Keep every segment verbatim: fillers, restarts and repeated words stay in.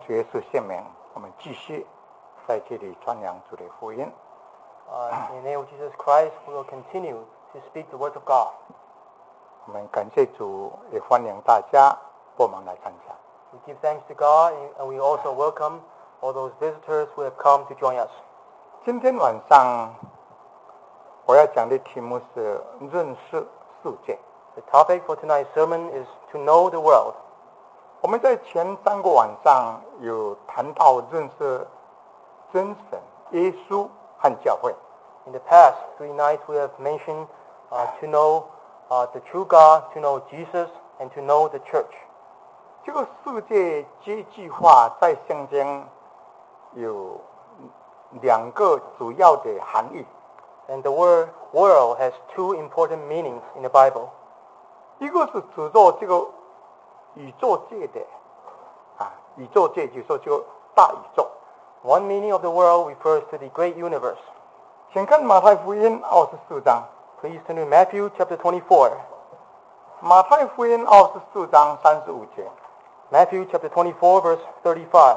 主耶稣圣名，我们继续在这里传扬主的福音。 Uh, in the name of Jesus Christ, we will continue to speak the words of God. 我们感谢主，也欢迎大家帮忙来参加。 We give thanks to God, and we also welcome all those visitors who have come to join us. 今天晚上我要讲的题目是认识世界。 The topic for tonight's sermon is to know the world. 我们在前三个晚上有谈到认识真神、耶稣和教会。 In the past three nights, we have mentioned uh, to know uh, the true God, to know Jesus, and to know the church. 这个世界这句话在圣经有两个主要的含义。 And the word world has two important meanings in the Bible. 一个是指着这个宇宙界的啊，宇宙界就是说这个大宇宙。 One meaning of the world refers to the great universe. 请看马太福音二十四章。 Please turn to Matthew chapter twenty-four. 马太福音二十四章三十五节。 Matthew chapter twenty-four, verse thirty-five.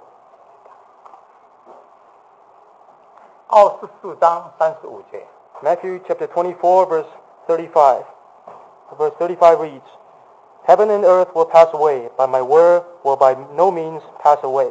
二十四章三十五节。 Matthew chapter twenty-four, verse thirty-five. Verse thirty-five reads, Heaven and earth will pass away, but my word will by no means pass away.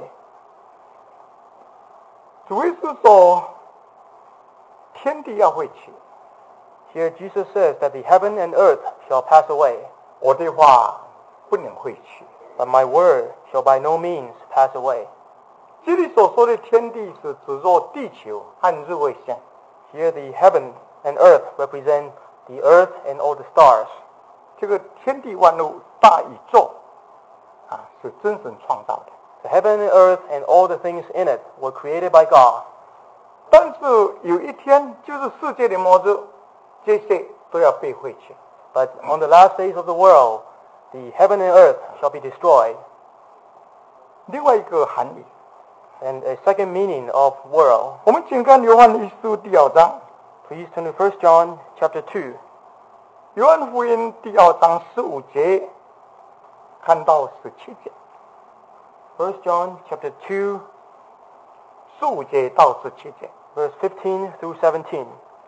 主耶稣说，天地要废去， Here Jesus says that the heaven and earth shall pass away, 我的话不能废去。 but my word shall by no means pass away. 这里所说的天地是指着地球和日卫星。 Here the heaven and earth represent the earth and all the stars. 这个天地万物大宇宙啊，是真神创造的。 The heaven and earth and all the things in it were created by God. 但是有一天，就是世界的末日，这些都要被废去。 But on the last days of the world, the heaven and earth shall be destroyed. 另外一个含义， And a second meaning of world. 我们请看约翰一书第二章。 Please turn to First John chapter two. 约翰福音第二章十五节，看到十七节。 First John chapter two, 十五节到十七节。 verse fifteen through seventeen.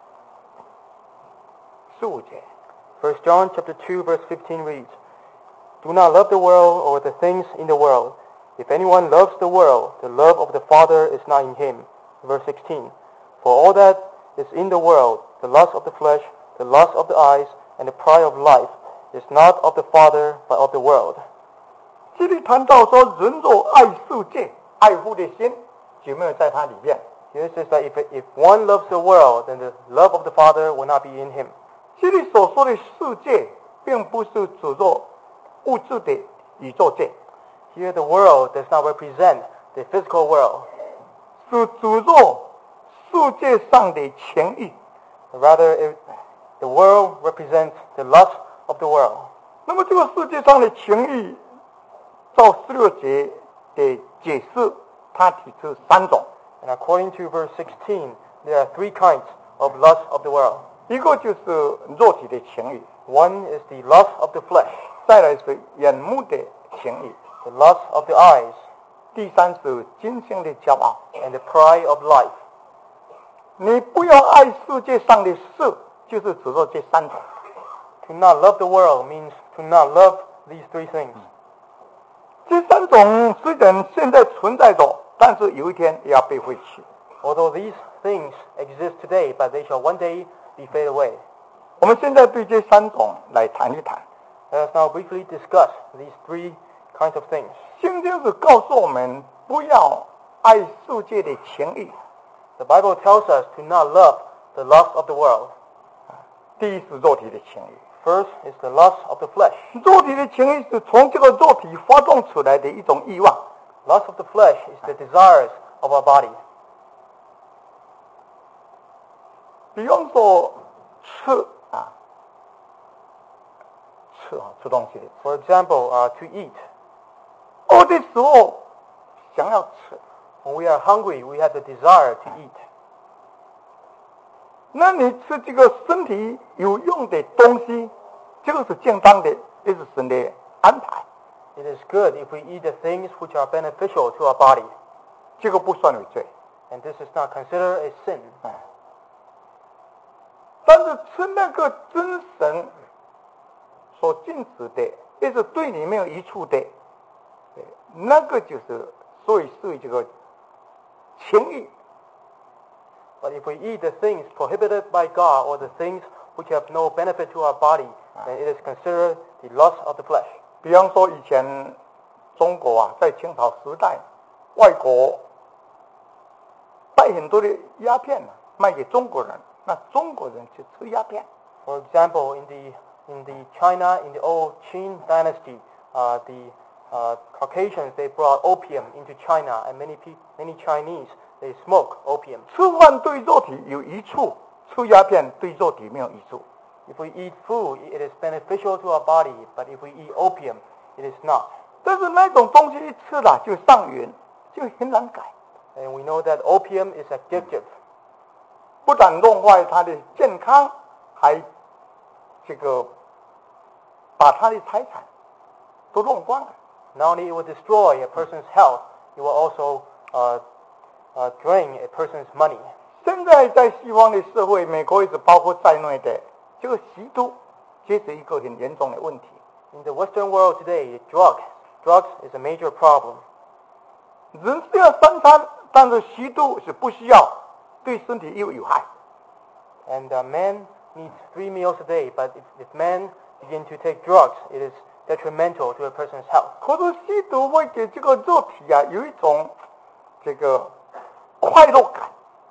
十五节。 First John chapter two, verse fifteen reads, Do not love the world or the things in the world. If anyone loves the world, the love of the Father is not in him. Verse sixteen, For all that is in the world, the lust of the flesh, the lust of the eyes, and the pride of life, is not of the Father, but of the world. 这里谈到说，人若爱世界，爱父的心就没有在他里面。 Here it says that if, if one loves the world, then the love of the Father will not be in him. 这里所说的世界，并不是指着物质的宇宙界， Here the world does not represent the physical world. 是指着世界上的情欲。 Rather, it, the world represents the lust of the world. 那么这个世界上的情欲，照十六节的解释，它提出三种。 And according to verse sixteen, there are three kinds of lust of the world. 一个就是肉体的情欲， One is the lust of the flesh, 再来是眼目的情欲， the lust of the eyes, 第三是今生的骄傲。 and the pride of life. 你不要爱世界上的事，就是指着这三种。 To not love the world means to not love these three things. 这三种虽然现在存在着，但是有一天也要被废弃。 Although these things exist today, but they shall one day be fade away. 我们现在对这三种来谈一谈。 Let us now briefly discuss these three kinds of things. 圣经是告诉我们不要爱世界的情欲。 The Bible tells us to not love the lust of the world. 第一是肉体的情欲， First is the lust of the flesh. 肉体的情欲是从这个肉体发动出来的一种欲望。 Lust of the flesh is the desires of our body. 比方说吃啊，吃啊，吃东西的。 For example, uh, to eat. 饿的时候想要吃， When we are hungry, we have the desire to eat. 那你吃这个身体有用的东西，这个是健康的，也是神的安排。 It is good if we eat the things which are beneficial to our body, 这个不算为罪。 and this is not considered a sin. 哎，但是吃那个真神所禁止的，也是对你没有益处的，对那个就是所以是这个情欲。 But if we eat the things prohibited by God or the things which have no benefit to our body, then it is considered the lust of the flesh. 比方说以前中国啊，在清朝时代，外国带很多的鸦片啊，卖给中国人，那中国人去吃鸦片。 For example, in the in the China, in the old Qin dynasty, uh, the uh, Caucasians they brought opium into China, and many pe- many Chinese they smoke opium. 吃饭对肉体有益处，吃鸦片对肉体没有益处。 If we eat food, it is beneficial to our body, but if we eat opium, it is not. 但是那种东西一吃了就上瘾，就很难改， And we know that opium is addictive. 不但弄坏他的健康，还这个把他的财产都弄光了。 Not only it will destroy a person's health, it will also uh, uh, drain a person's money. 现在在西方的社会，美国也是包括在内的，这个吸毒，这是一个很严重的问题。 In the Western world today, drugs, drugs is a major problem. 人是要三餐，但是吸毒是不需要，对身体又有害。 And uh, man needs three meals a day, but if, if men begin to take drugs, it is detrimental to a person's health. 可是吸毒会给这个肉体啊有一种这个快乐感。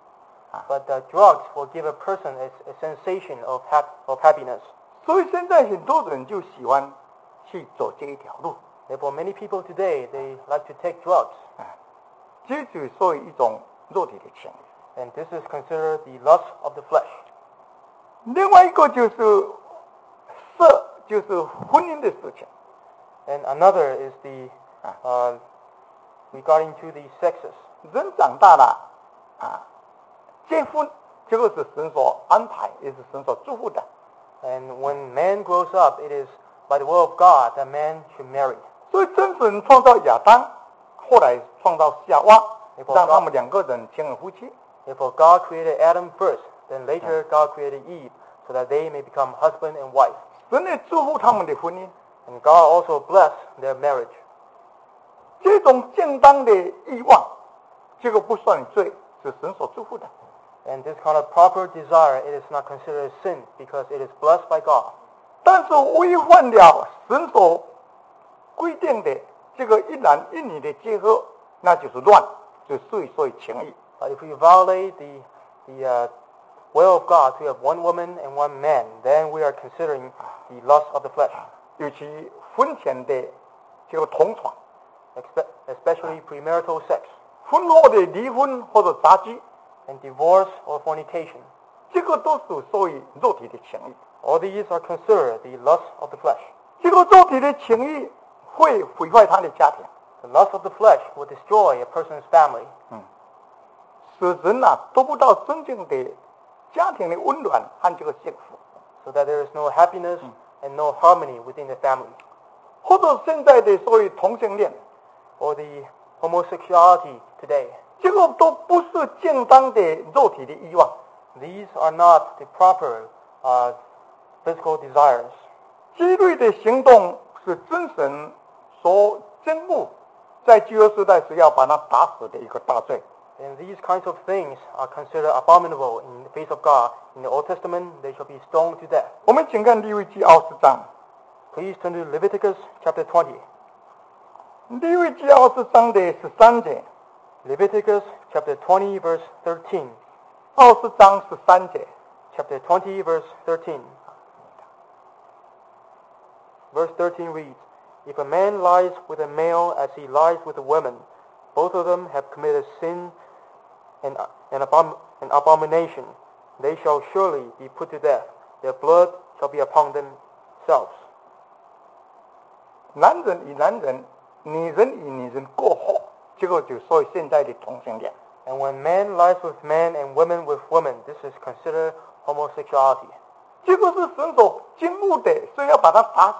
But uh, drugs will give a person a, a sensation of, hap- of happiness. 所以现在很多人就喜欢去走这一条路， Therefore, many people today, they like to take drugs. 这就属于一种肉体的情欲。 And this is considered the lust of the flesh. 另外一个就是色，就是婚姻的事情。 And another is the, uh, regarding to the sexes. 人长大了啊，结婚这个是神所安排，也是神所祝福的。 And when man grows up, it is by the will of God that man should marry. 所以真神创造亚当，后来创造夏娃，让他们两个人成为夫妻。 Therefore, God created Adam first, then later God created Eve, so that they may become husband and wife. 神也祝福他们的婚姻。 And God also blessed their marriage. 这种正当的欲望，这个不算罪，是神所祝福的。 And this kind of proper desire, it is not considered a sin because it is blessed by God. 但是违反了神所规定的这个一男一女的结合，那就是乱，就属于属于情欲。 But if we violate the, the uh, will of God to have one woman and one man, then we are considering the lust of the flesh, 尤其婚前的这个同床， expe- especially premarital sex, 婚后的离婚或者杂居， and divorce or fornication. 这个都是属于肉体的情欲。 All these are considered the lust of the flesh. 这个肉体的情欲会毁坏他的家庭， The lust of the flesh will destroy a person's family, 使人啊得不到真正的家庭的温暖和这个幸福。 so that there is no happiness and no harmony within the family. 或者现在的所谓同性恋， Or the homosexuality today. 这个都不是正当的肉体的欲望。 These are not the proper uh, physical desires. 这类的行动是真神所憎恶，在旧约时代是要把他打死的一个大罪。 And these kinds of things are considered abominable in the face of God. In the Old Testament, they shall be stoned to death. 我们请看利未记二十章， Please turn to Leviticus chapter twenty. 利未记二十章的十三节， Leviticus chapter twenty, verse thirteen. 二十章十三节， Chapter twenty, verse thirteen. Verse thirteen reads, If a man lies with a male as he lies with a woman, both of them have committed sin and an, abom- an abomination. They shall surely be put to death. Their blood shall be upon themselves. 男人与男人，女人与女人过后，这个就属于现在的同性恋。 And when man lies with man and women with women, this is considered homosexuality. 这个是神所憎恶的，所以要把他打死。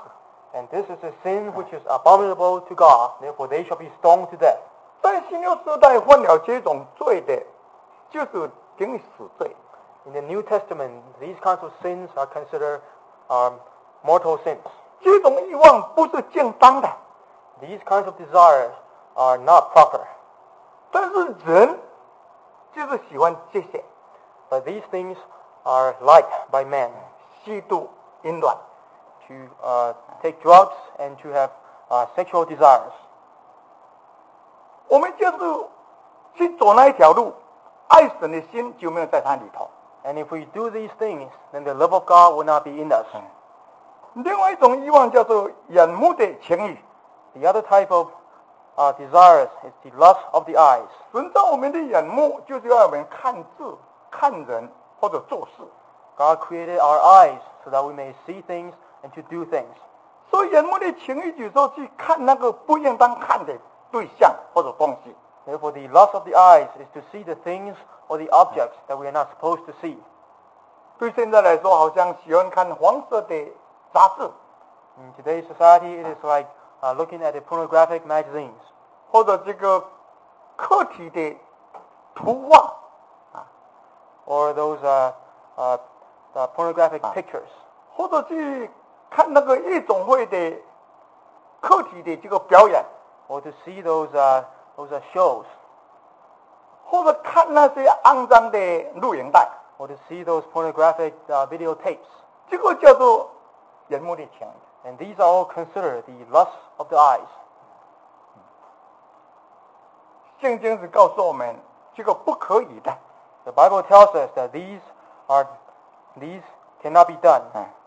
And this is a sin which is abominable to God. Therefore, they shall be stoned to death. 在新约时代犯了这种罪的，就是等于死罪。 In the New Testament, these kinds of sins are considered um, mortal sins. 这种欲望不是正当的， These kinds of desires are not proper. 但是人就是喜欢这些， But these things are liked by men. 吸毒、淫乱。 To uh, take drugs and to have uh, sexual desires. 我们就是去走那一条路，爱神的心就没有在它里头。 And if we do these things, then the love of God will not be in us. 另外一种欲望叫做眼目的情欲。 The other type of uh, desires is the lust of the eyes. 神造我们的眼目，就是要我们看字、看人或者做事。 God created our eyes so that we may see things and to do things. 所以眼目的情欲就是说去看那个不应当看的对象或者东西。 Therefore, the lust of the eyes is to see the things or the objects that we are not supposed to see. 对现在来说，好像喜欢看黄色的杂志， In today's society, it is like uh, looking at the pornographic magazines 或者这个客体的图画， or those uh, uh, uh, pornographic pictures, 或者去看那个夜总会的客体的这个表演， or to see those uh, those uh, shows, 或者看那些肮脏的录影带， or to see those pornographic uh, videotapes. 这个叫做眼目的情欲。 And these are all considered the lust of the eyes. 圣经是告诉我们，这个不可以的。 The Bible tells us that these are these cannot be done.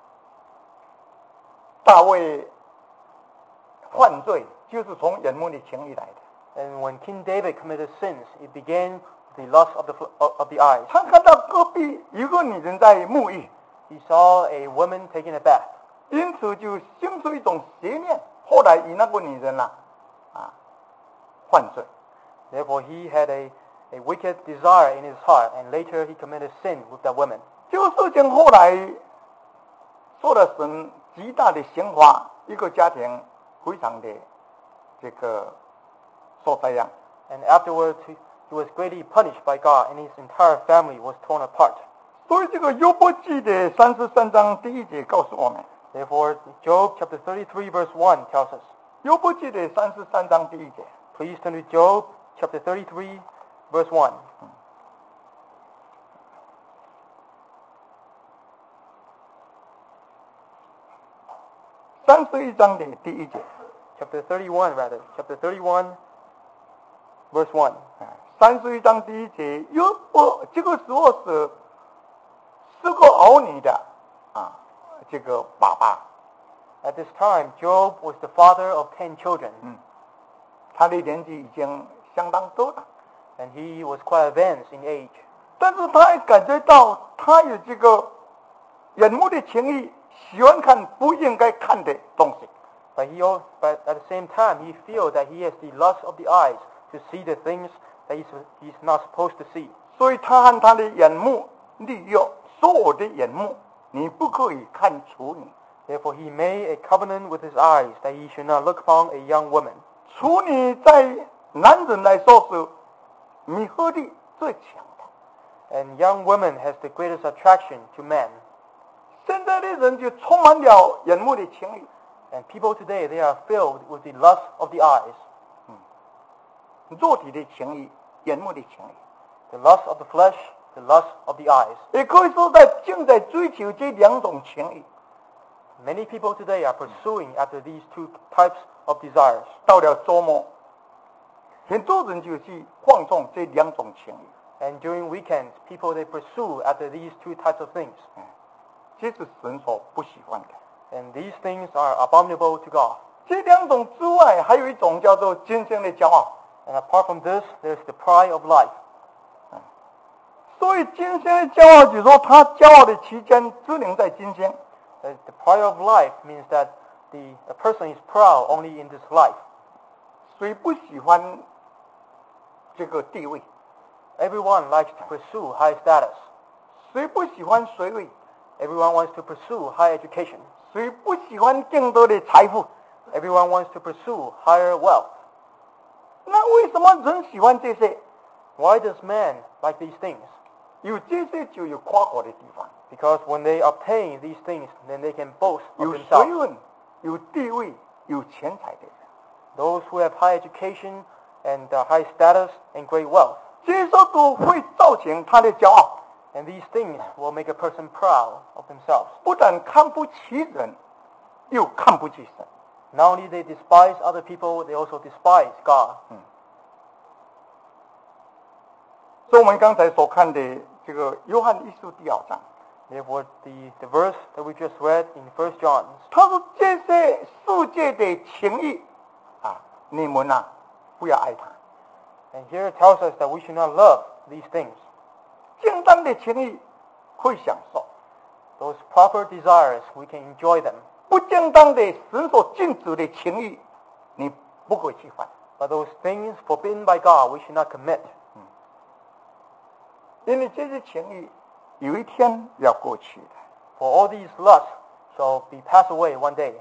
大卫犯罪就是从眼目的情欲来的。 And when King David committed sins, it began with the lust of the of the eyes. 他看到隔壁有个女人在沐浴， He saw a woman taking a bath, 因此就生出一种邪念，后来与那个女人呐、啊，啊，犯罪。 therefore he had a, a wicked desire in his heart, and later he committed sin with that woman. 这个事情后来受了神极大的刑罚，一个家庭非常的这个受灾殃。 And afterwards he, he was greatly punished by God, and his entire family was torn apart. 所以这个约伯记的三十三章第一节告诉我们， Therefore, Job chapter thirty-three verse one tells us. 约伯记的三十三章第一节， Please turn to Job chapter thirty-three verse one. 三十一章的第一节， Chapter thirty-one rather. Chapter thirty-one verse one. 三十一章第一节，约伯这个时候是四个儿女的啊，这个爸爸， At this time, Job was the father of ten children, 他的年纪已经相当多了， and he was quite advanced in age. 但是他也感觉到他有这个眼目的情欲，喜欢看不应该看的东西。 But he, al- but at the same time, he feels that he has the lust of the eyes to see the things that he's, he's not supposed to see. 所以他和他的眼目立约，说我的眼目，你不可以看处女， Therefore, he made a covenant with his eyes that he should not look upon a young woman. 处女在男人来说是迷惑力最强的。 And young woman has the greatest attraction to men. 现在的人就充满了眼目的情欲， And people today, they are filled with the lust of the eyes, 肉体的情欲，眼目的情欲， the lust of the flesh, the lust of the eyes. 也可以说在正在追求这两种情欲。 Many people today are pursuing after these two types of desires. 到了周末，很多人就去放纵这两种情欲， And during weekends, people, they pursue after these two types of things. 这是神所不喜欢的。 And these things are abominable to God. 这两种之外，还有一种叫做今生的骄傲。 And apart from this, there's the pride of life. 所以今生的骄傲，就是说他骄傲的期间只能在今生。 Uh, The pride of life means that the a person is proud only in this life. 谁不喜欢这个地位？ Everyone likes to pursue high status. 谁不喜欢学位？ Everyone wants to pursue high education. 谁不喜欢更多的财富？ Everyone wants to pursue higher wealth. 那为什么人喜欢这些？ Why does man like these things? 有这些就有夸口的地方， Because when they obtain these things, then they can boast of 有学 themselves. 问、有地位、有钱财的人， Those who have high education and uh, high status and great wealth. 这些都会造成他的骄傲， And these things will make a person proud of themselves. 不但看不起人，又看不起神。 Not only they despise other people, they also despise God. 所以我们刚才所看的这个约翰一书第二章， Therefore, the, the verse that we just read in First John, 他说这些世界的情欲啊，你们啊不要爱它。 and here it tells us that we should not love these things. 正当的情欲会享受， Those proper desires, we can enjoy them. 不正当的神所禁止的情欲，你不可以去犯。 But those things forbidden by God, we should not commit. 因为这些情欲有一天要过去的。 For all these lusts shall be passed away one day.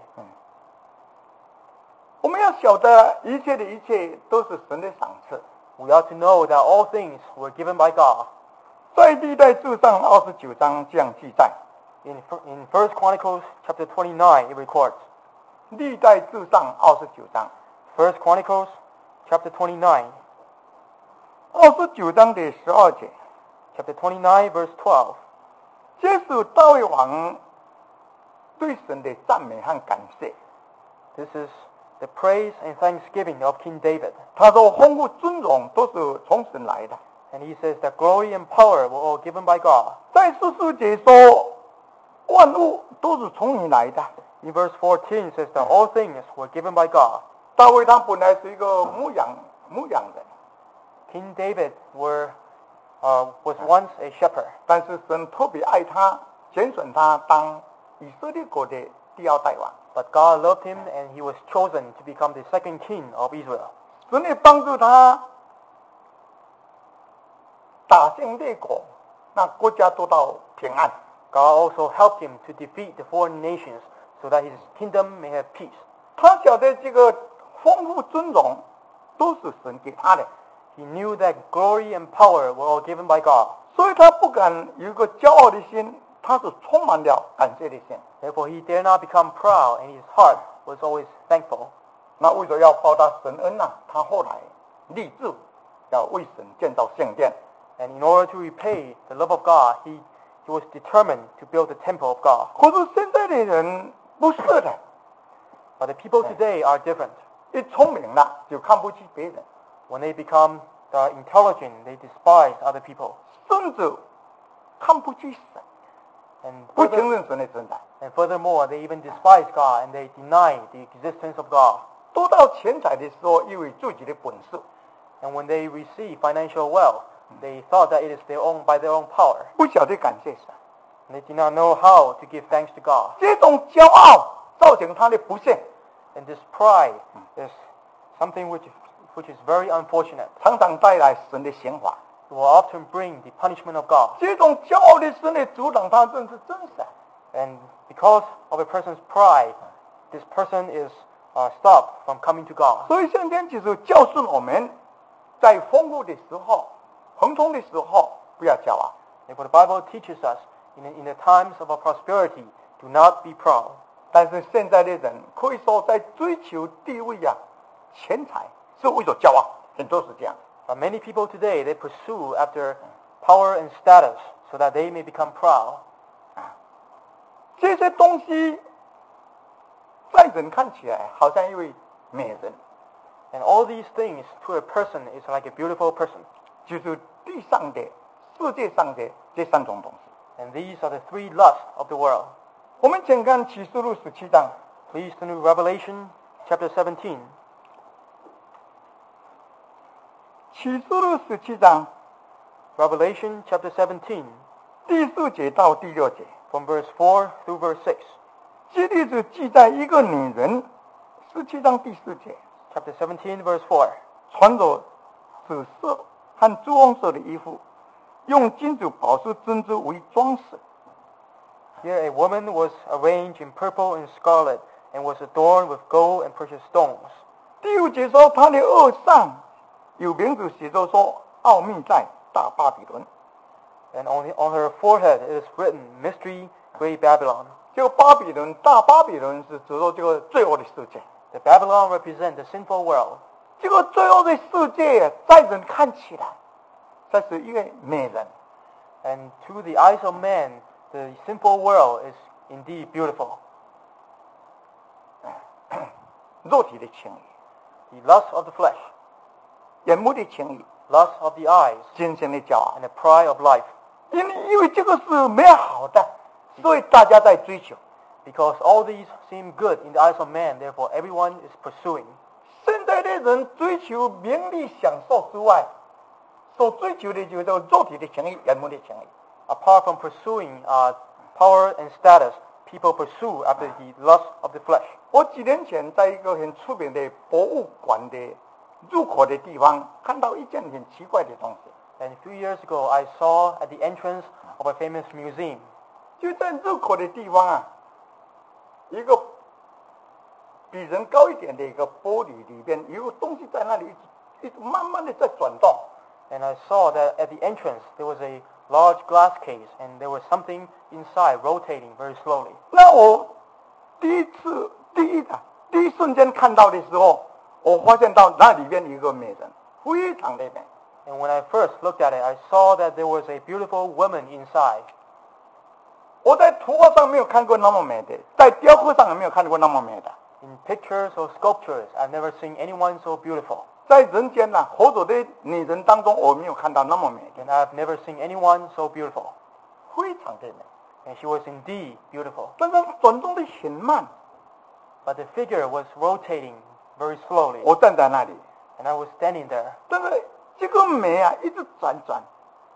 我们要晓得一切的一切都是神的赏赐。 We ought to know that all things were given by God. 在历代志上二十九章这样记载， In, in First Chronicles chapter twenty-nine, it records. 历代志上二十九章， First Chronicles chapter twenty-nine, 二十九章的十二节， chapter twenty-nine, verse twelve. 这是大卫王对神的赞美和感谢。 This is the praise and thanksgiving of King David. 他说：“丰富尊荣都是从神来的。” And he says that glory and power were all given by God. 在十四节说，万物都是从你来的。 In verse fourteen, it says that all things were given by God. 大卫他本来是一个牧羊牧羊人， King David were, uh, was once a shepherd. 但是神特别爱他，拣选他当以色列国的第二代王。 But God loved him and he was chosen to become the second king of Israel. 神也帮助他打胜列国，那国家得到平安。 God also helped him to defeat the foreign nations so that his kingdom may have peace. 他晓得这个丰富尊荣都是神给他的， He knew that glory and power were all given by God. 所以他不敢有一个骄傲的心，他是充满了感谢的心。 Therefore, he dare not become proud, and his heart was always thankful. 那为了要报答神恩呐、啊，他后来立志要为神建造圣殿。 And in order to repay the love of God, he, he was determined to build the temple of God. 可是现在的人不是的， But the people today are different. 一聪明了就看不起别人， When they become uh, intelligent, they despise other people. 甚至看不起神， And 不承 further, 认神的存在。 and furthermore, they even despise God and they deny the existence of God. 得到钱财的时候，以为自己的本事， And when they receive financial wealth, they thought that it is their own by their own power. 不晓得感谢神。 And they did not know how to give thanks to God. 这种骄傲造成他的不幸， And this pride is something which, which is very unfortunate. 常常带来神的刑罚。 It will often bring the punishment of God. 这种骄傲的心呢，阻挡他认识真神。 And because of a person's pride, this person is uh, stopped from coming to God. 所以圣经就是教训我们，在丰富的时候、亨通的时候，不要骄傲。 Therefore, the Bible teaches us in, in the times of our prosperity, do not be proud. 但是现在的人可以说在追求地位啊、钱财，是为了骄傲，很多是这样。 But many people today, they pursue after power and status so that they may become proud. 这些东西在人看起来好像一位美人， And all these things to a person is like a beautiful person. 就是地上的、世界上的这三种东西。 And these are the three lusts of the world. 我们请看启示录十七章， Please turn to Revelation chapter seventeen. 启示录十七章 Revelation chapter seventeen, 第四节到第六节， from verse four through verse six. 这里是记载一个女人，十七章第四节， Chapter seventeen, verse four. 穿着紫色和朱红色的衣服，用金子、宝石、珍珠为装饰。 Here a woman was arranged in purple and scarlet, and was adorned with gold and precious stones. 第五节说，他的额上有名字写着说，奥秘在大巴比伦。 And on, the, on her forehead it is written, Mystery, Great Babylon. 这个巴比伦，大巴比伦是指着这个罪恶的世界。 The Babylon represents the sinful world. 这个罪恶的世界，在人看起来，这是一个美人。 And to the eyes of man, the sinful world is indeed beautiful. 肉体的情欲， The lust of the flesh, 眼目的情欲， lust of the eyes, 今生的骄傲。 and the pride of life. 因为因为这个是美好的，所以大家在追求。 Because all these seem good in the eyes of man, therefore everyone is pursuing. 现在的人追求名利享受之外，所追求的就是肉体的情欲、眼目的情欲。 Apart from pursuing uh, power and status, people pursue after the lust of the flesh. 我几年前在一个很出名的博物馆的入口的地方，看到一件很奇怪的东西。 And a few years ago, I saw at the entrance of a famous museum. 就在入口的地方啊，一个比人高一点的一个玻璃里边，有个东西在那里一直慢慢的在转动。 And I saw that at the entrance there was a large glass case, and there was something inside rotating very slowly. 那我第一次第一的第一瞬间看到的时候，我发现到那里边有一个美人，非常的美。 And when I first looked at it, I saw that there was a beautiful woman inside. 我在图画上没有看过那么美的，在雕刻上也没有看过那么美的。 In pictures or sculptures, I've never seen anyone so beautiful. 在人间呐、啊，活着的女人当中，我没有看到那么美的， And I've never seen anyone so beautiful. 非常的美。 And she was indeed beautiful. 但是转动的很慢， But the figure was rotating very slowly. 我站在那里， And I was standing there. 但是这个美啊，一直转转，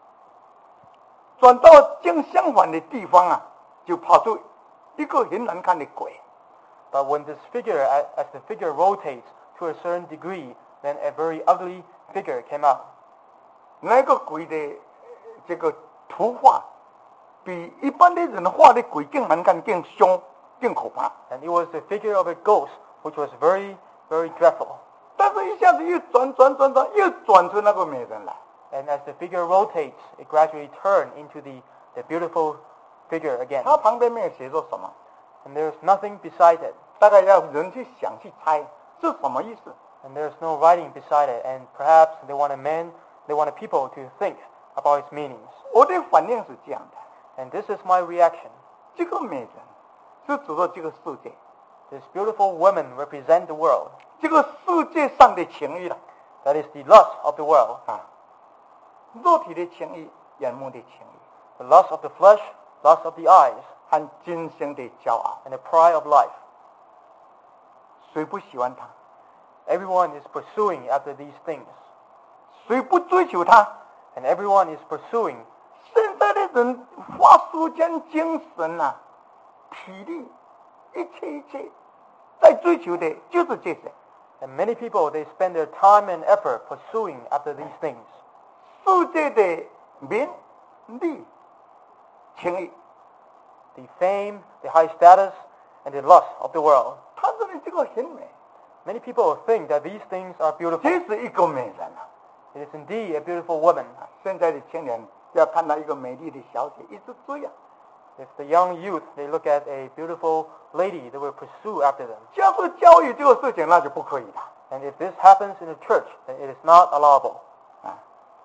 转到正相反的地方啊，就跑出一个很难看的鬼。 But when this figure, as the figure rotates to a certain degree, then a very ugly figure came out. 那个鬼的这个图画，比一般的人画的鬼更难看、更凶、更可怕。 And it was the figure of a ghost, which was very, very dreadful. 但是一下子又转转转转，又转出那个美人来。 And as the figure rotates, it gradually turned into the, the beautiful figure again. 它旁边没有写着什么， And there's nothing beside it. 大概要人去想去猜是什么意思。 And there's no writing beside it. And perhaps they wanted men, they wanted people to think about its meanings. 我的反应是这样的： And this is my reaction. 这个美人是指着这个世界， This beautiful woman represents the world. 这个世界上的情欲了 That is the lust of the world. 啊，肉体的情欲、眼目的情欲 The lust of the flesh, lust of the eyes, 和今生的骄傲， and the pride of life. 谁不喜欢他？ Everyone is pursuing after these things. 谁不追求他？ And everyone is pursuing. 现在的人花时间、精神啊、体力，一切一切，在追求的就是这些。 And many people, they spend their time and effort pursuing after these things. 世界的名利情欲， The fame, the high status, and the lust of the world. 他认为这个很美， Many people think that these things are beautiful. 这是一个美人啊！ It is indeed a beautiful woman. 现在的青年要看到一个美丽的小姐，一直追啊。 If the young youth, they look at a beautiful lady, they will pursue after them. 要是教育这个事情，那就不可以了 And if this happens in the church, then it is not allowable. 啊。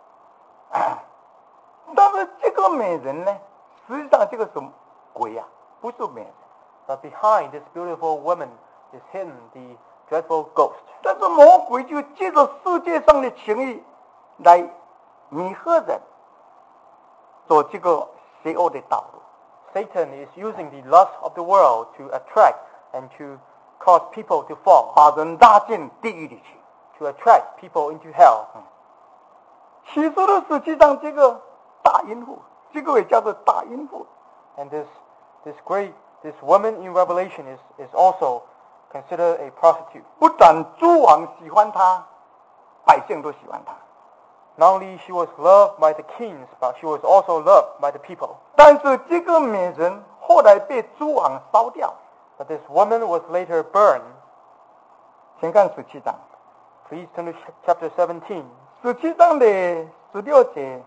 但是这个美人呢，实际上这个是鬼呀、啊，不是美人。 But behind this beautiful woman is hidden the dreadful ghost. 但是魔鬼就借着世界上的情欲来迷惑人，走这个邪恶的道路。 Satan is using the lust of the world to attract and to cause people to fall, 把人拉进地狱里去。 to attract people into hell. 启示录实际上这个大淫妇，这个也叫做大淫妇。 And this this great this woman in Revelation is, is also considered a prostitute. 不但诸王喜欢她，百姓都喜欢她。 Not only she was loved by the kings, but she was also loved by the people. 但是这个美人后来被诸王烧掉。 But this woman was later burned. 请看十七章， Please turn to ch- chapter seventeen. 十七章的十六节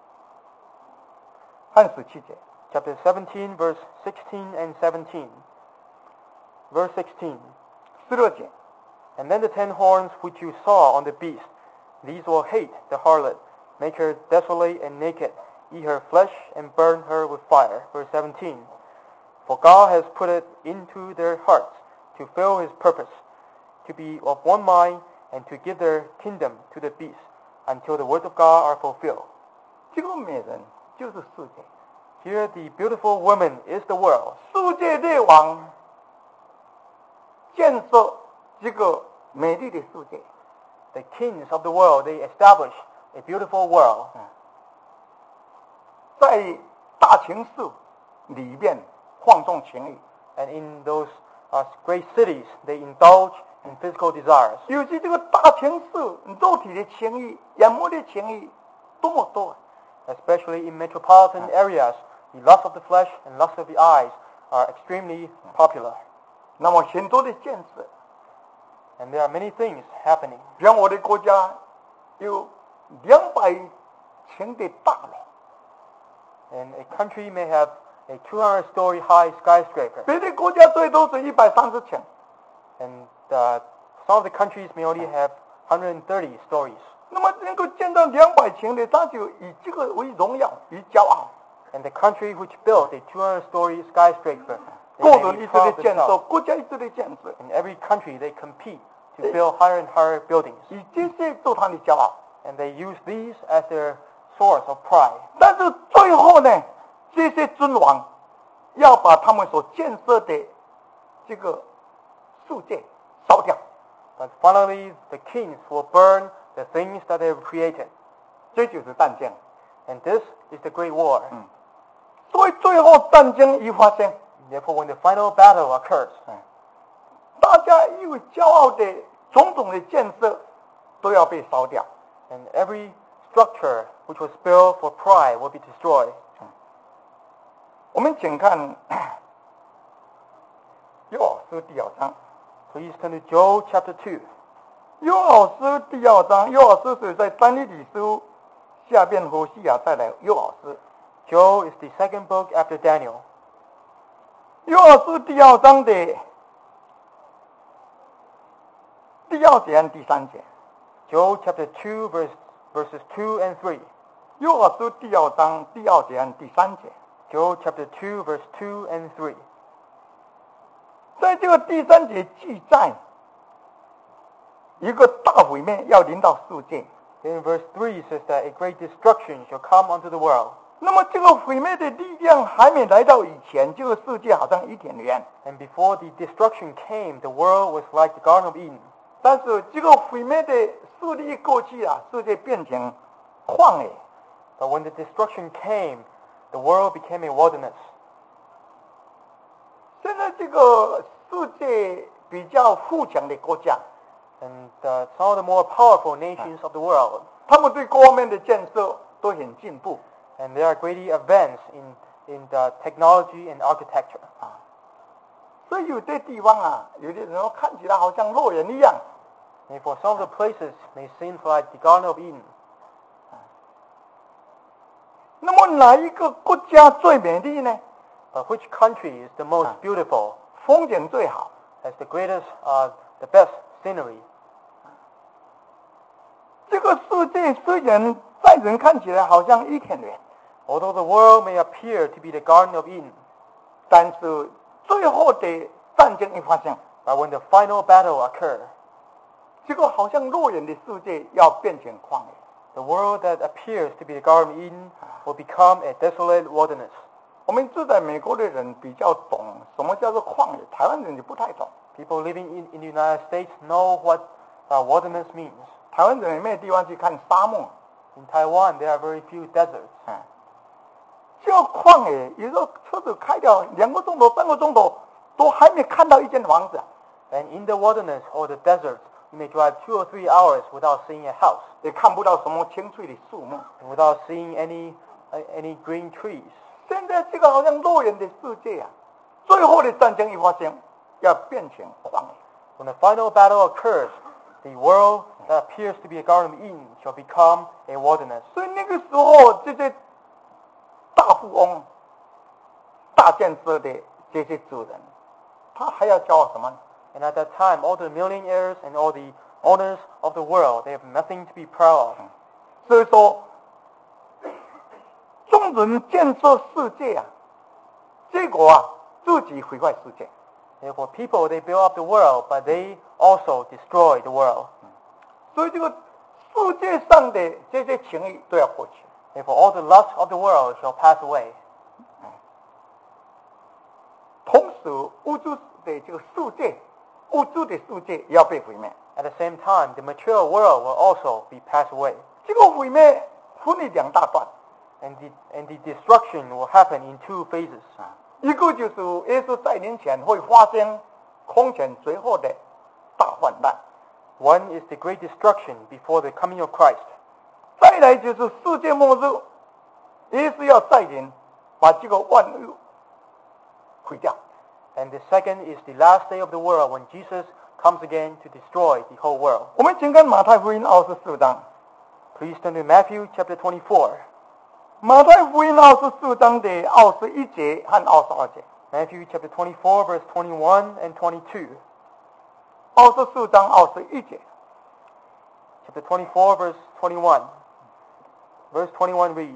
和十七节。 Chapter seventeen, verse sixteen and seventeen. Verse sixteen. 十六节， And then the ten horns which you saw on the beast, these will hate the harlot, make her desolate and naked, eat her flesh and burn her with fire. Verse seventeen. For God has put it into their hearts to fulfill his purpose, to be of one mind and to give their kingdom to the beast, until the words of God are fulfilled. 这个美人就是世界， Here the beautiful woman is the world. 世界列王建设这个美丽的世界。 The kings of the world, they establish a beautiful world. 在大城市里面放纵情欲， And in those uh, great cities, they indulge in physical desires. 尤其这个大城市肉体的情欲、眼目的情欲多么多啊！ Especially in metropolitan areas, the lust of the flesh and lust of the eyes are extremely popular. 那么很多的建设， And there are many things happening. 比方我的国家有两百层的大楼， And a country may have a two hundred story high skyscraper. 别的国家最多是一百三十层。 And uh, some of the countries may only have one hundred thirty stories. 那么能够建到两百层的，他就以这个为荣耀、为骄傲。 And the country which built a two hundred story skyscraper, 个 they 人 may 一 be 直 proud 的 of 建设， themselves. 国家一直的建设， In every country, they compete to build higher and higher buildings. 以这些做他的骄傲。 And they use these as their source of pride. 但是最后呢，这些君王要把他们所建设的这个世界烧掉， But finally, the kings will burn the things that they have created. 这就是战争。 And this is the great war. 所以最后战争一发生， Therefore, when the final battle occurs, 大家因为骄傲的种种的建设都要被烧掉。 and every structure which was built for pride will be destroyed. 我们请看约珥书第二章。 Please turn to Joel chapter two. 约珥书第二章，约珥书是在但以理书下边何西亚再来约珥书。 Joel is the second book after Daniel. 约珥书第二章的第二节和第三节。 Joel chapter two, verse, verses two and three. 约珥书第二章第二节和第三节。 Joel chapter two, verse two and three. 在这个第三节记载，一个大毁灭要临到世界。 In verse three, it says that a great destruction shall come unto the world. 那么这个毁灭的力量还没来到以前，这个世界好像伊甸园。 And before the destruction came, the world was like the Garden of Eden. 但是这个毁灭的势力一过去啊，世界变成旷野。 But when the destruction came, the world became a wilderness. 现在这个世界比较富强的国家， And uh, some of the more powerful nations of the world, 他们对各方面的建设都很进步。 and they are greatly advanced in, in the technology and architecture. 所以有些地方啊，有的人说看起来好像乐园一样。 And for some of the places may seem like the Garden of Eden. 那么哪一个国家最美丽呢？ But which country is the most beautiful, 风景最好。 has the greatest, uh, the best scenery? 这个世界虽然在人看起来好像伊甸园， Although the world may appear to be the Garden of Eden, 但是最后的战争一发生， but when the final battle occurs, 这个好像乐园的世界要变成旷野。 the world that appears to be the Garden of Eden will become a desolate wilderness. 我们住在美国的人比较懂什么叫做旷野，台湾人就不太懂。 People living in, in the United States know what uh, wilderness means. 台湾人也没有地方去看沙漠。 In Taiwan, there are very few deserts. 嗯，这个旷野，有时候车子开掉两个钟头、三个钟头，都还没看到一间房子， And in the wilderness or the desert, you may drive two or three hours without seeing a house, 也看不到什么青翠的树木。 and without seeing any uh, any green trees. 现在这个好像乐园的世界啊，最后的战争一发生，要变成旷野。 When the final battle occurs, the world that appears to be a Garden of Eden shall become a wilderness. 所以那个时候，这些大富翁、大建设的这些主人，他还要骄傲什么呢？ And at that time, all the millionaires and all the owners of the world, they have nothing to be proud of. 所以说，众人建设世界啊，结果啊，自己毁坏世界。 Therefore, people, they build up the world, but they also destroy the world. 所以这个世界上的这些情欲都要过去。 Therefore, all the lust of the world shall pass away. 同时，物质的这个世界，物质的世界也要被毁灭。 At the same time, the material world will also be passed away. 这个毁灭分为两大段， And the, and the destruction will happen in two phases. 一个就是耶稣在临前会发生空前最后的大患难， One is the great destruction before the coming of Christ. 再来就是世界末日，耶稣要再临，把这个万物毁掉。 And the second is the last day of the world when Jesus comes again to destroy the whole world. 我们请看马太福音二十四章， Please turn to Matthew chapter twenty-four. 马太福音二十四章的二十一节和二十二节。 Matthew chapter twenty-four, verse twenty-one and twenty-two. 二十四章二十一节， Chapter twenty-four, verse twenty-one. Verse twenty-one reads,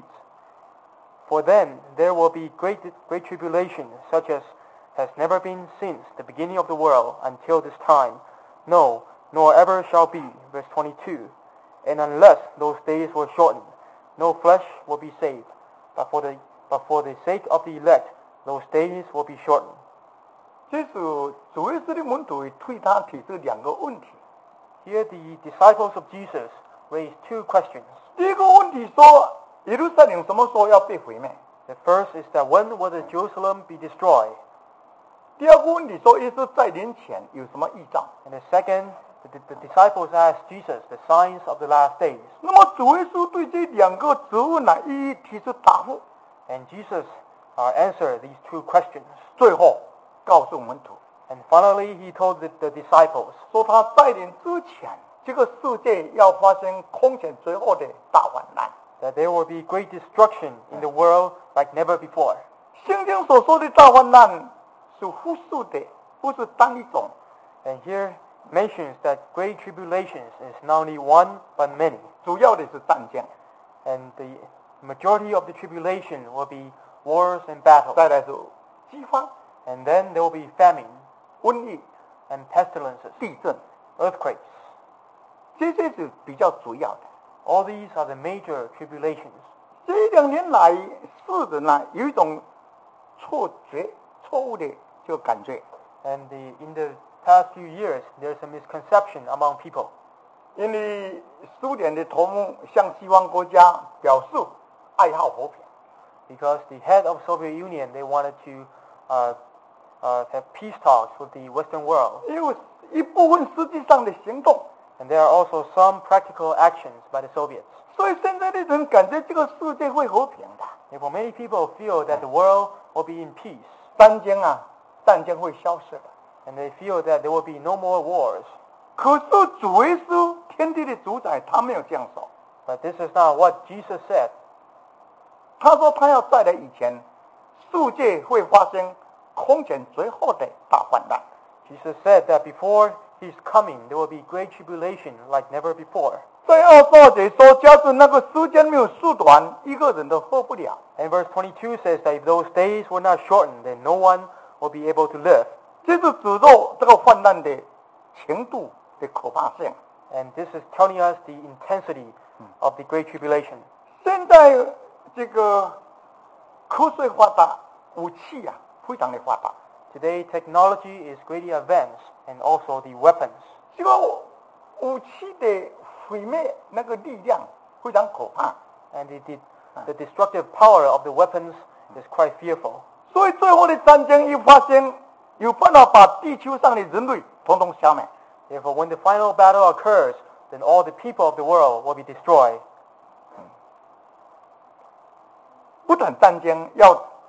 For then there will be great, great tribulation, such as has never been since the beginning of the world until this time, no, nor ever shall be. Verse twenty-two. And unless those days were shortened, no flesh will be saved. But for the, but for the sake of the elect, those days will be shortened. 这是主耶稣的门徒对他提出两个问题。 Here the disciples of Jesus raised two questions. 第一个问题说，耶路撒冷什么时候要被毁灭？ The first is that when will the Jerusalem be destroyed? 第二个问题说，耶稣在临前有什么异兆？ And the second, the, the, the disciples asked Jesus the signs of the last days. 那么主耶稣对这两个质问呢，一一提出答复。 And Jesus uh, answered these two questions. 最后告诉门徒， And finally, he told the, the disciples 说他在临之前，这个世界要发生空前最后的大患难。 that there will be great destruction in the world like never before. 圣经所说的大患难是复数的，不是单一种。 And here mentions that great tribulations is not only one but many. 主要的是战争， And the majority of the tribulation will be wars and battles. 再来是饥荒、 And then there will be famine 瘟疫、 and pestilences, 地震， earthquakes. 这些是比较主要的。 All these are the major tribulations. 这两年来，世人呢有一种错觉、错误的这个感觉， And the, in the past few years, there's a misconception among people. 因为苏联的头目向西方国家表示爱好和平， Because the head of Soviet Union, they wanted to uh, uh, have peace talks with the Western world. 也有一部分实际上的行动， And there are also some practical actions by the Soviets. 所以现在的人感觉这个世界会和平的， Therefore, many people feel that the world will be in peace. 战争啊，战争会消失的。 And they feel that there will be no more wars. 可是主耶稣天地的主宰，他没有这样说。 But this is not what Jesus said. 他说他要再来以前，世界会发生空前最后的大患难。 Jesus said that before his coming, there will be great tribulation like never before. 在二十二节说，假使那个时间没有缩短，一个人都活不了。 And verse twenty-two says that if those days were not shortened, then no one will be able to live. 这是指着这个患难的程度的可怕性。 And this is telling us the intensity of the great tribulation. 现在这个科学发达，武器啊非常的发达。 Today, technology is greatly advanced, and also the weapons. 这个武器的毁灭那个力量非常可怕， And the, the, the destructive power of the weapons is quite fearful. 所以最后的战争一发生，有办法把地球上的人类统统消灭。 Therefore, when the final battle occurs, then all the people of the world will be destroyed. 不但战争要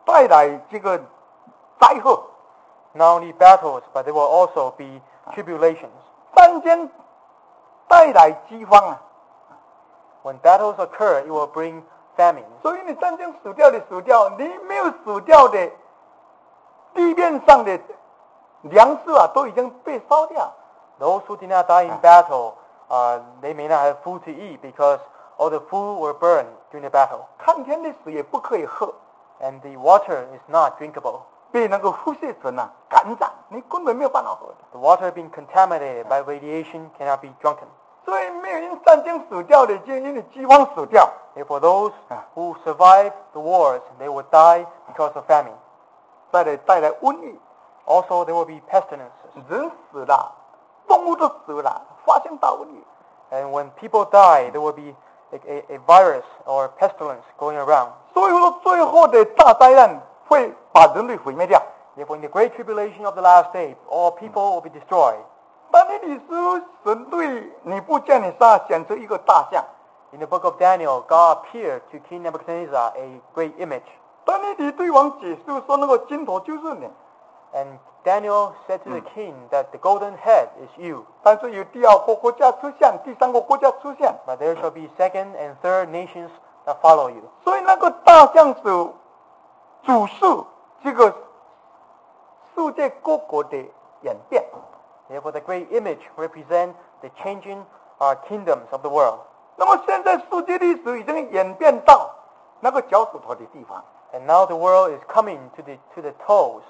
带来这个灾祸。 Not only battles, but there will also be tribulations. 战争带来饥荒啊， When battles occur, it will bring famine. 所以你战争死掉的死掉，你没有死掉的地面上的粮食啊，都已经被烧掉。 Those who did not die in battle, uh, they may not have food to eat because all the food were burned during the battle. 看天的水也不可以喝， And the water is not drinkable. 被那个辐射尘啊感染，你根本没有办法喝的。 The water being contaminated by radiation cannot be drunken. 所以没有因战争死掉的，就因为饥荒死掉。 Therefore, those who survive the wars, they will die because of famine. 带来带来瘟疫， Also, there will be pestilences. 人死了，动物都死了，发生大瘟疫。 And when people die, there will be a, a, a virus or pestilence going around. 所以说，最后的大灾难会把人类毁灭掉。 Therefore, in the great tribulation of the last day, all people will be destroyed. 但你历史神对尼布甲尼撒显出一个大象， In the book of Daniel, God appeared to King Nebuchadnezzar, a great image. 但你你对王解释说那个金头就是你， And Daniel said to the king that the golden head is you. 但是有第二个国家出现，第三个国家出现， But there shall be second and third nations that follow you. 所以那个大象是主述这个世界各国的演变。 Therefore, the great image represents the changing uh, kingdoms of the world. 那么现在世界历史已经演变到那个脚趾头的地方， And now the world is coming to the to the toes.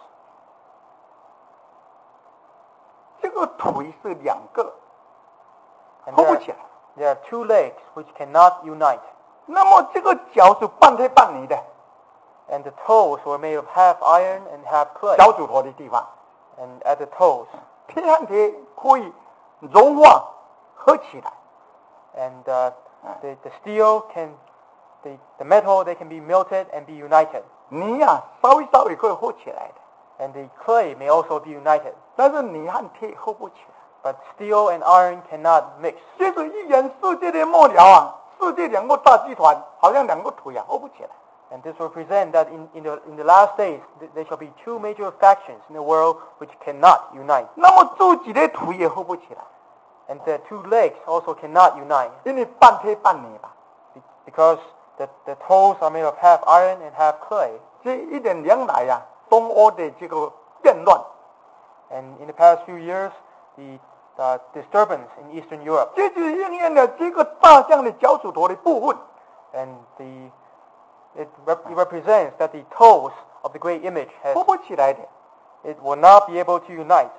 这个腿是两个， And 合 there 不 are, 起来。 there are two legs which cannot unite. 那么这个脚是半黑半泥的， And the toes were made of half iron and half clay. 脚趾头的地方， And at the toes. 铁和铁可以融化合起来。 And uh, the, the steel can, the, the metal, they can be melted and be united. 泥呀、烧一烧也可以合起来的， And the clay may also be united. 但是泥和铁合不起来。 But steel and iron cannot mix. 这是预言世界的末了啊！世界两个大集团好像两个腿啊合不起来。 And this will present that in, in, the, in the last days, th- there shall be two major factions in the world which cannot unite. 那么自己的腿也合不起来， And the two legs also cannot unite. 因为半铁半泥吧。 Be- Because the, the toes are made of half iron and half clay. 这一年两来呀、啊，东欧的这个变乱， And in the past few years, the uh, disturbance in Eastern Europe 这就应验了这个大象的脚趾头的部分。 and the it, rep- it represents that the toes of the great image has 合不起来的。 it will not be able to unite.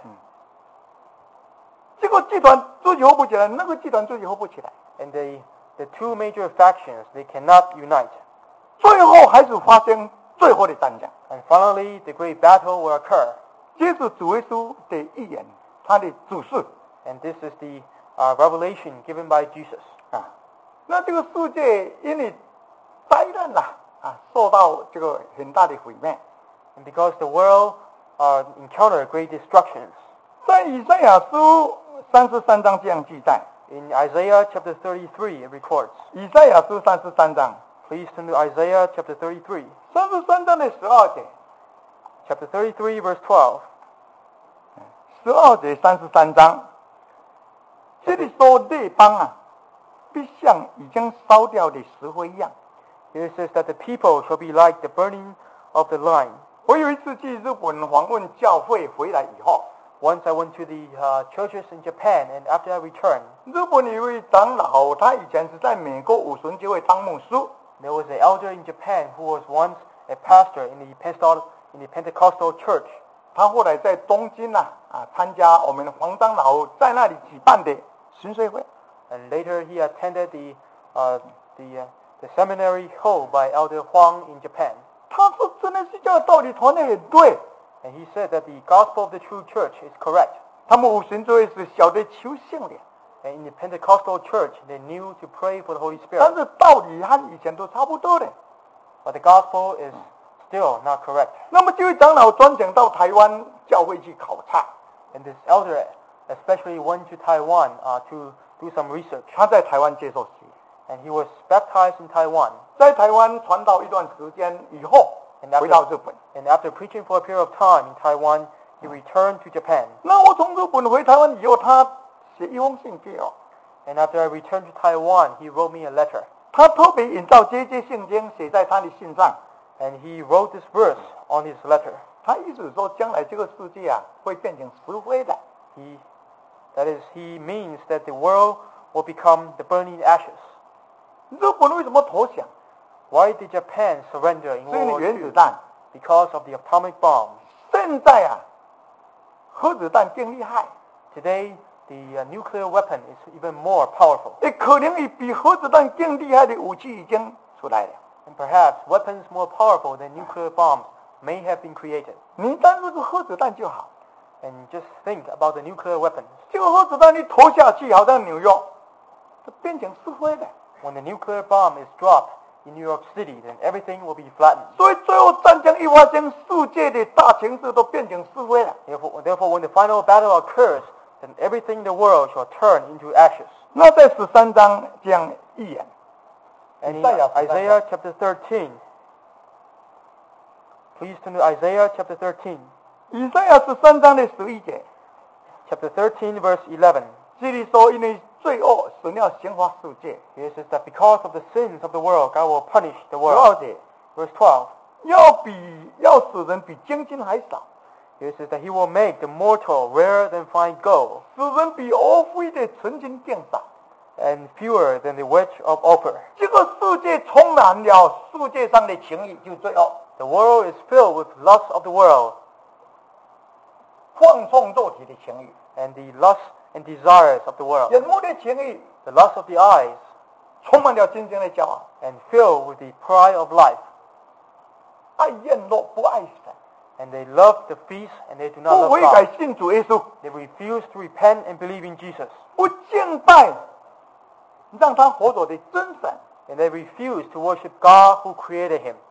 这个集团自己合不起来，那个集团自己合不起来， And the the two major factions, they cannot unite. 最后还是发生最后的战争。 And finally, the great battle will occur. 这是主耶稣的预言，他的指示 And this is the uh, revelation given by Jesus. 啊。那这个世界因为灾难呐啊，受到这个很大的毁灭。 And because the world uh, encountered great destructions. 在以赛亚书三十三章这样记载， In Isaiah chapter thirty-three, it records. 以赛亚书三十三章， Please turn to Isaiah chapter thirty-three. 三十三章的十二节， Chapter thirty-three, verse twelve. 十二节三十三章，这里说列邦啊，必像已经烧掉的石灰一样。 Here it says that the people shall be like the burning of the lime. 我有一次去日本访问教会回来以后， Once I went to the uh, churches in Japan, and after I returned, 日本有一位长老，他以前是在美国五旬教会当牧师， there was an elder in Japan who was once a pastor in the Pentecostal, in the Pentecostal church. 他后来在东京啊啊参加我们黄长老在那里举办的巡岁会， And later he attended the, uh, the, uh, the seminary held by Elder Huang in Japan. 他说真的是教道理传的很对， And he said that the gospel of the true church is correct. 他们五旬教会是晓得求圣灵， And in the Pentecostal church, they knew to pray for the Holy 但 Spirit. 是道理和以前都差不多的。 But the gospel is still not correct. 那么这位长老专程到台湾教会去考察， And this elder especially went to Taiwan uh, to do some research. 他在台湾接受洗， And he was baptized in Taiwan. 在台湾传道一段时间以后， And 回到 after, 日本。 and after preaching for a period of time in Taiwan, he returned to Japan. 那我从日本回台湾以后，他写一封信给我， And after I returned to Taiwan, he wrote me a letter. 他特别引照这些圣经写在他的信上。 And he wrote this verse on his letter. 他意思说，将来这个世界啊会变成石灰的。 He, that is, he means that the world will become the burning ashes. 日本为什么投降？ Why did Japan surrender in 所以 World 你 War 原子 Two? 弹。 Because of the atomic bomb. 现在啊，核子弹更厉害， Today, the uh, nuclear weapon is even more powerful. 也可能比核子弹更厉害的武器已经出来了。 And perhaps weapons more powerful than nuclear bombs may have been created. 你单这个核子弹就好， And just think about the nuclear weapons. 这个核子弹你投下去，好像纽约，它变成石灰的。 When the nuclear bomb is dropped in New York City, then everything will be flattened. 所以最后战争一发生，世界的大城市都变成石灰了。 Therefore, therefore, when the final battle occurs, then everything in the world shall turn into ashes. 那在十三章这样预言。 And in Isaiah Isaiah chapter thirteen, please turn to Isaiah chapter thirteen. 以赛亚十三章的十一节， Chapter thirteen, verse eleven. 这里说，因为罪恶神要刑罚世界。 Here it says that because of the sins of the world, God will punish the 十二 world. 节， Verse twelve. 要比要使人比精金还少， Here it says that he will make the mortal rarer than fine gold, 使人比欧菲的纯金更少。 and fewer than the wedge of Ophir. 这个世界充满了世界上的情欲，就是罪恶， The world is filled with lust of the world, 放纵肉体的情欲， and the lust and desires of the world, 眼目的情欲， the lust of the eyes, 充满了真正的骄傲， and filled with the pride of life. 爱宴乐不爱神， And they love the feast, and they do not 不 love 悔改 God. 信主耶稣， They refuse to repent and believe in Jesus. 不敬拜让他活着的真神。 And they refuse to worship God who created him.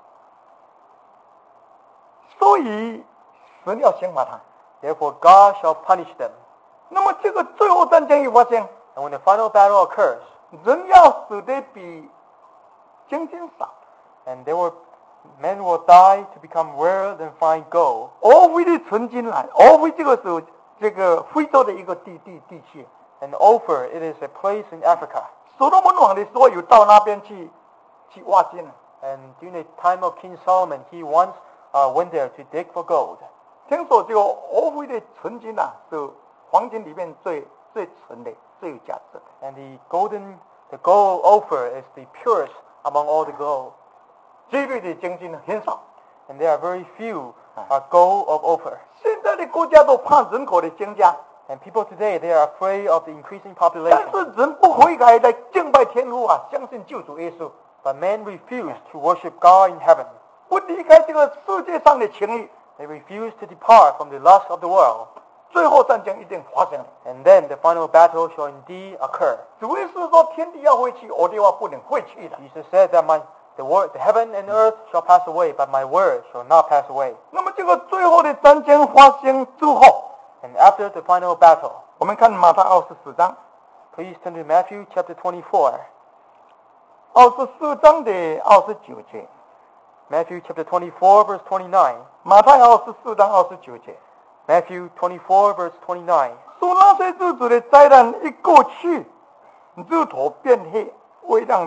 所以神要刑罚他。 Therefore God shall punish them. 那么这个最后战争一发生， And when the final battle occurs, 人要死的比精金少， and there will, men will die to become rarer than fine gold. 俄非的纯金来，俄非这个是这个非洲的一个地地地区。 And Ophir, it is a place in Africa. 所罗门王的时候有到那边去去挖金， And during the time of King Solomon, he once uh, went there to dig for gold. 听说这个俄非的纯金啊，是黄金里面最最纯的、最有价值的。 And the golden, the gold of Ophir is the purest among all the gold. 这类的金金很少。 And there are very few uh, gold of Ophir. 现在的国家都怕人口的增加， And people today, they are afraid of the increasing 但 population. 是人不悔改来敬拜天父啊，相信救主耶稣， But men refuse to worship God in heaven. 不离开这个世界上的情欲， They refuse to depart from the lust of the world. 最后战争一定发生了。 And then the final battle shall indeed occur. 主耶稣说：“天地要废去，我的话不能废去的。 Jesus said that my, the, word, the heaven and earth shall pass away, but my word shall not pass away. ” 那么这个最后的战争发生之后， And after the final battle, 我们看马太二十四章， please turn to Matthew chapter twenty-four. 二十四章的二十九节， Matthew chapter twenty-four, verse twenty-nine. 马太二十四章二十九节， Matthew twenty-four, verse twenty-nine. 说那些日子的灾难一过去，日头变黑，为让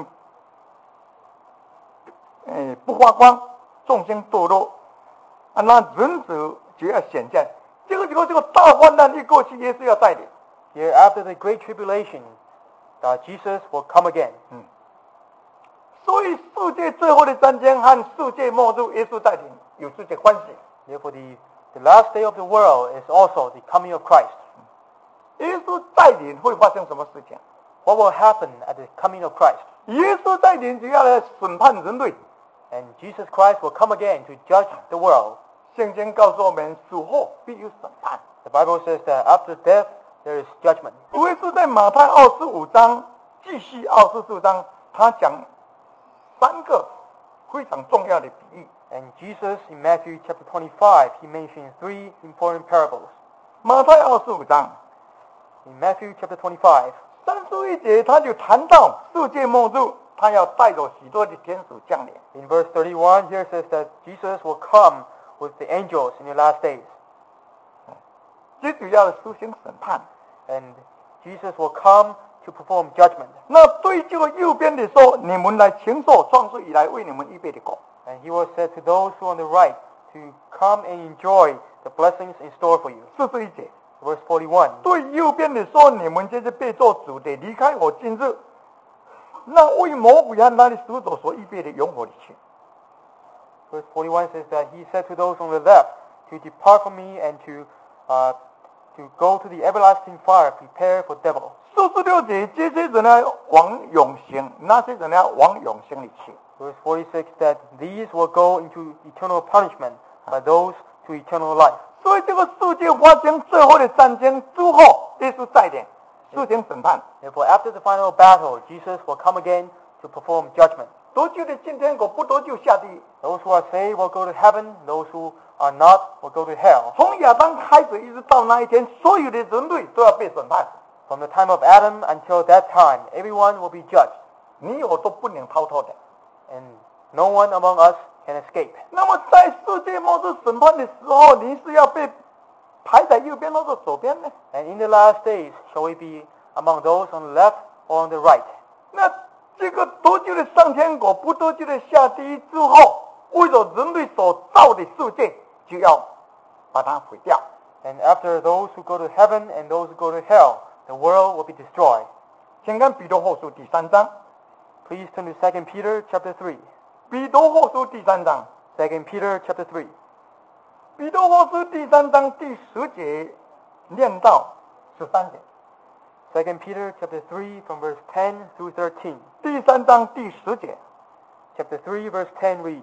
呃不发光，众生堕落，啊，那人子就要显现。这个这个这个大患难一过去，耶稣要带领。 Here after the great tribulation, uh, Jesus will come again. 所以世界最后的战争和世界末日，耶稣带领有直接关系。 Therefore, the, the last day of the world is also the coming of Christ. 耶稣带领会发生什么事情？ What will happen at the coming of Christ? 耶稣带领就要来审判人类。 And Jesus Christ will come again to judge the world. 圣经告诉我们，死后必有审判。 The Bible says that after death, there is judgment. 主耶稣在马太二十五章继续二十四章，他讲三个非常重要的比喻。 And Jesus, in Matthew chapter twenty-five, he mentions three important parables. 马太二十五章 In Matthew chapter twenty-five, 三十一节，他就谈到世界末日他要带着许多的天使降临。 In verse thirty-one, here says that Jesus will come with the angels in the last days. 最主要的施行审判。 And Jesus will come to perform judgment. 那对这个右边的说，你们来承受创世以来为你们预备的国。 And he will say to those who are on the right to come and enjoy the blessings in store for you. 四十一节。 Verse forty-one. 对右边的说，你们这些被做主的，离开我今日，那为魔鬼和他的使者所预备的永火的去。 Verse forty-one says that he said to those on the left to depart from me and to uh, to go to the everlasting fire, prepare for devil. 四十六节，这些人呢往永生，那些人呢往永生里去。 Verse forty-six that these will go into eternal punishment, but those to eternal life. 所以这个世界发生最后的战争之后，耶稣再临，施行审判。 Therefore, after the final battle, Jesus will come again to perform judgment. 得救的进天国，不得救下地狱。 Those who are saved will go to heaven, those who are not will go to hell. 从亚当开始一直到那一天，所有的人类都要被审判。 From the time of Adam until that time, everyone will be judged, 你我都不能逃脱的。 and no one among us can escape. 那么在世界末日审判的时候，你是要被排在右边或者左边呢？ And in the last days, shall we be among those on the left or on the right? 那这个得救的上天国，不得救的下地狱之后，为了人类所造的世界，就要把它毁掉。 And after those who go to heaven and those who go to hell, the world will be destroyed. 请看彼得后书第三章， Please turn to Second Peter chapter three. 彼得后书第三章， Second Peter chapter three. 彼得后书第三章第十节念到十三节， Second Peter chapter three from verse ten through thirteen. 第三章第十节， Chapter three verse ten reads,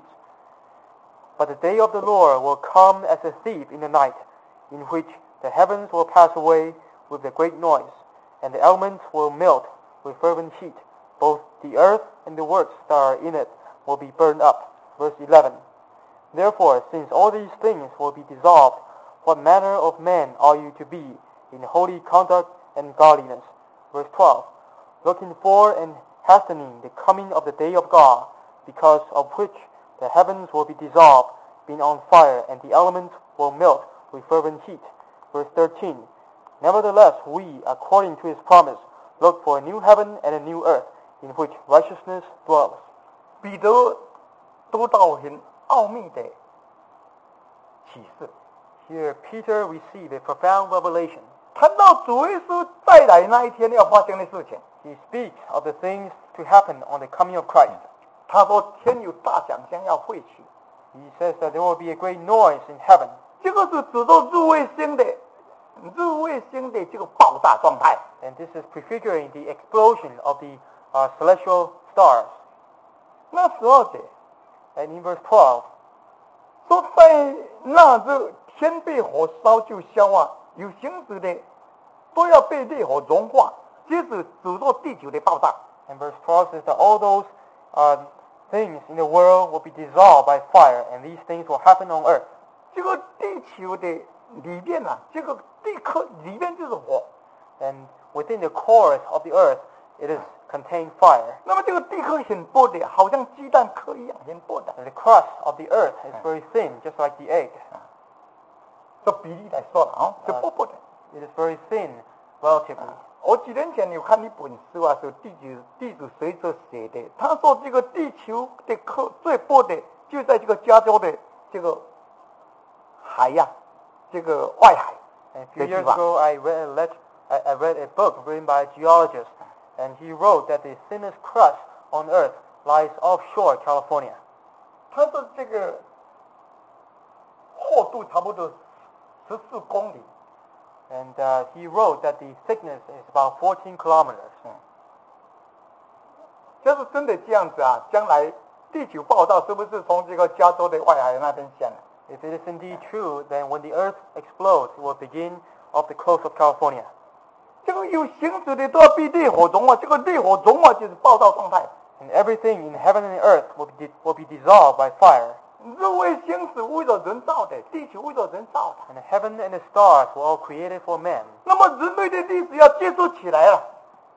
But the day of the Lord will come as a thief in the night, in which the heavens will pass away with a great noise, and the elements will melt with fervent heat. Both the earth and the works that are in it will be burned up. Verse eleven. Therefore, since all these things will be dissolved, what manner of men are you to be in holy conduct and godliness? Verse twelve. Looking for and hastening the coming of the day of God, because of which the heavens will be dissolved, being on fire, and the elements will melt with fervent heat. Verse thirteen. Nevertheless, we, according to his promise, look for a new heaven and a new earth, in which righteousness dwells. 彼得得到很奥秘的启示。 Here, Peter received a profound revelation. 谈到主耶稣再来那一天要发生的事情， He speaks of the things to happen on the coming of Christ. 他说天有大响将要废去， He says that there will be a great noise in heaven. 这个是指着日卫星的日卫星的这个爆炸状态。 And this is prefiguring the explosion of the uh, celestial stars. 那十二节 And in verse twelve, 说，在那日天被火烧就消啊，有形质的都要被烈火融化，这是指着地球的爆炸。 and verse twelve says that all those uh, things in the world will be dissolved by fire, and these things will happen on earth. 这个地球的里面啊，这个地壳里面就是火。 And within the cores of the earth, it is contained fire. 那么这个地壳很薄的，好像鸡蛋壳一样，很薄的。 And the crust of the earth is very thin, just like the egg. 这比例来说了啊，是薄薄的。 It is very thin, relatively. 我几年前有看一本书啊，是地质地质学者写的。他说这个地球的壳最薄的就在这个加州的这个海呀、这个外海。 And a few years ago, I read a, let- I I read a book written by a geologist, and he wrote that the thinnest crust on Earth lies offshore California. 它的这个厚度差不多十四公里。 And uh, he wrote that the thickness is about fourteen kilometers. 要是真的这样子啊，将来地球爆炸是不是从这个加州的外海那边下来？ If it is indeed true, then when the Earth explodes, it will begin off the coast of California. 这个有形质的都要被烈火融化，这个烈火融化就是爆炸状态。 And everything in heaven and earth will be, will be dissolved by fire. 日卫星是为了人造的，地球为了人造的。 And the heaven and the stars were all created for man. 那么人类的历史要结束起来了。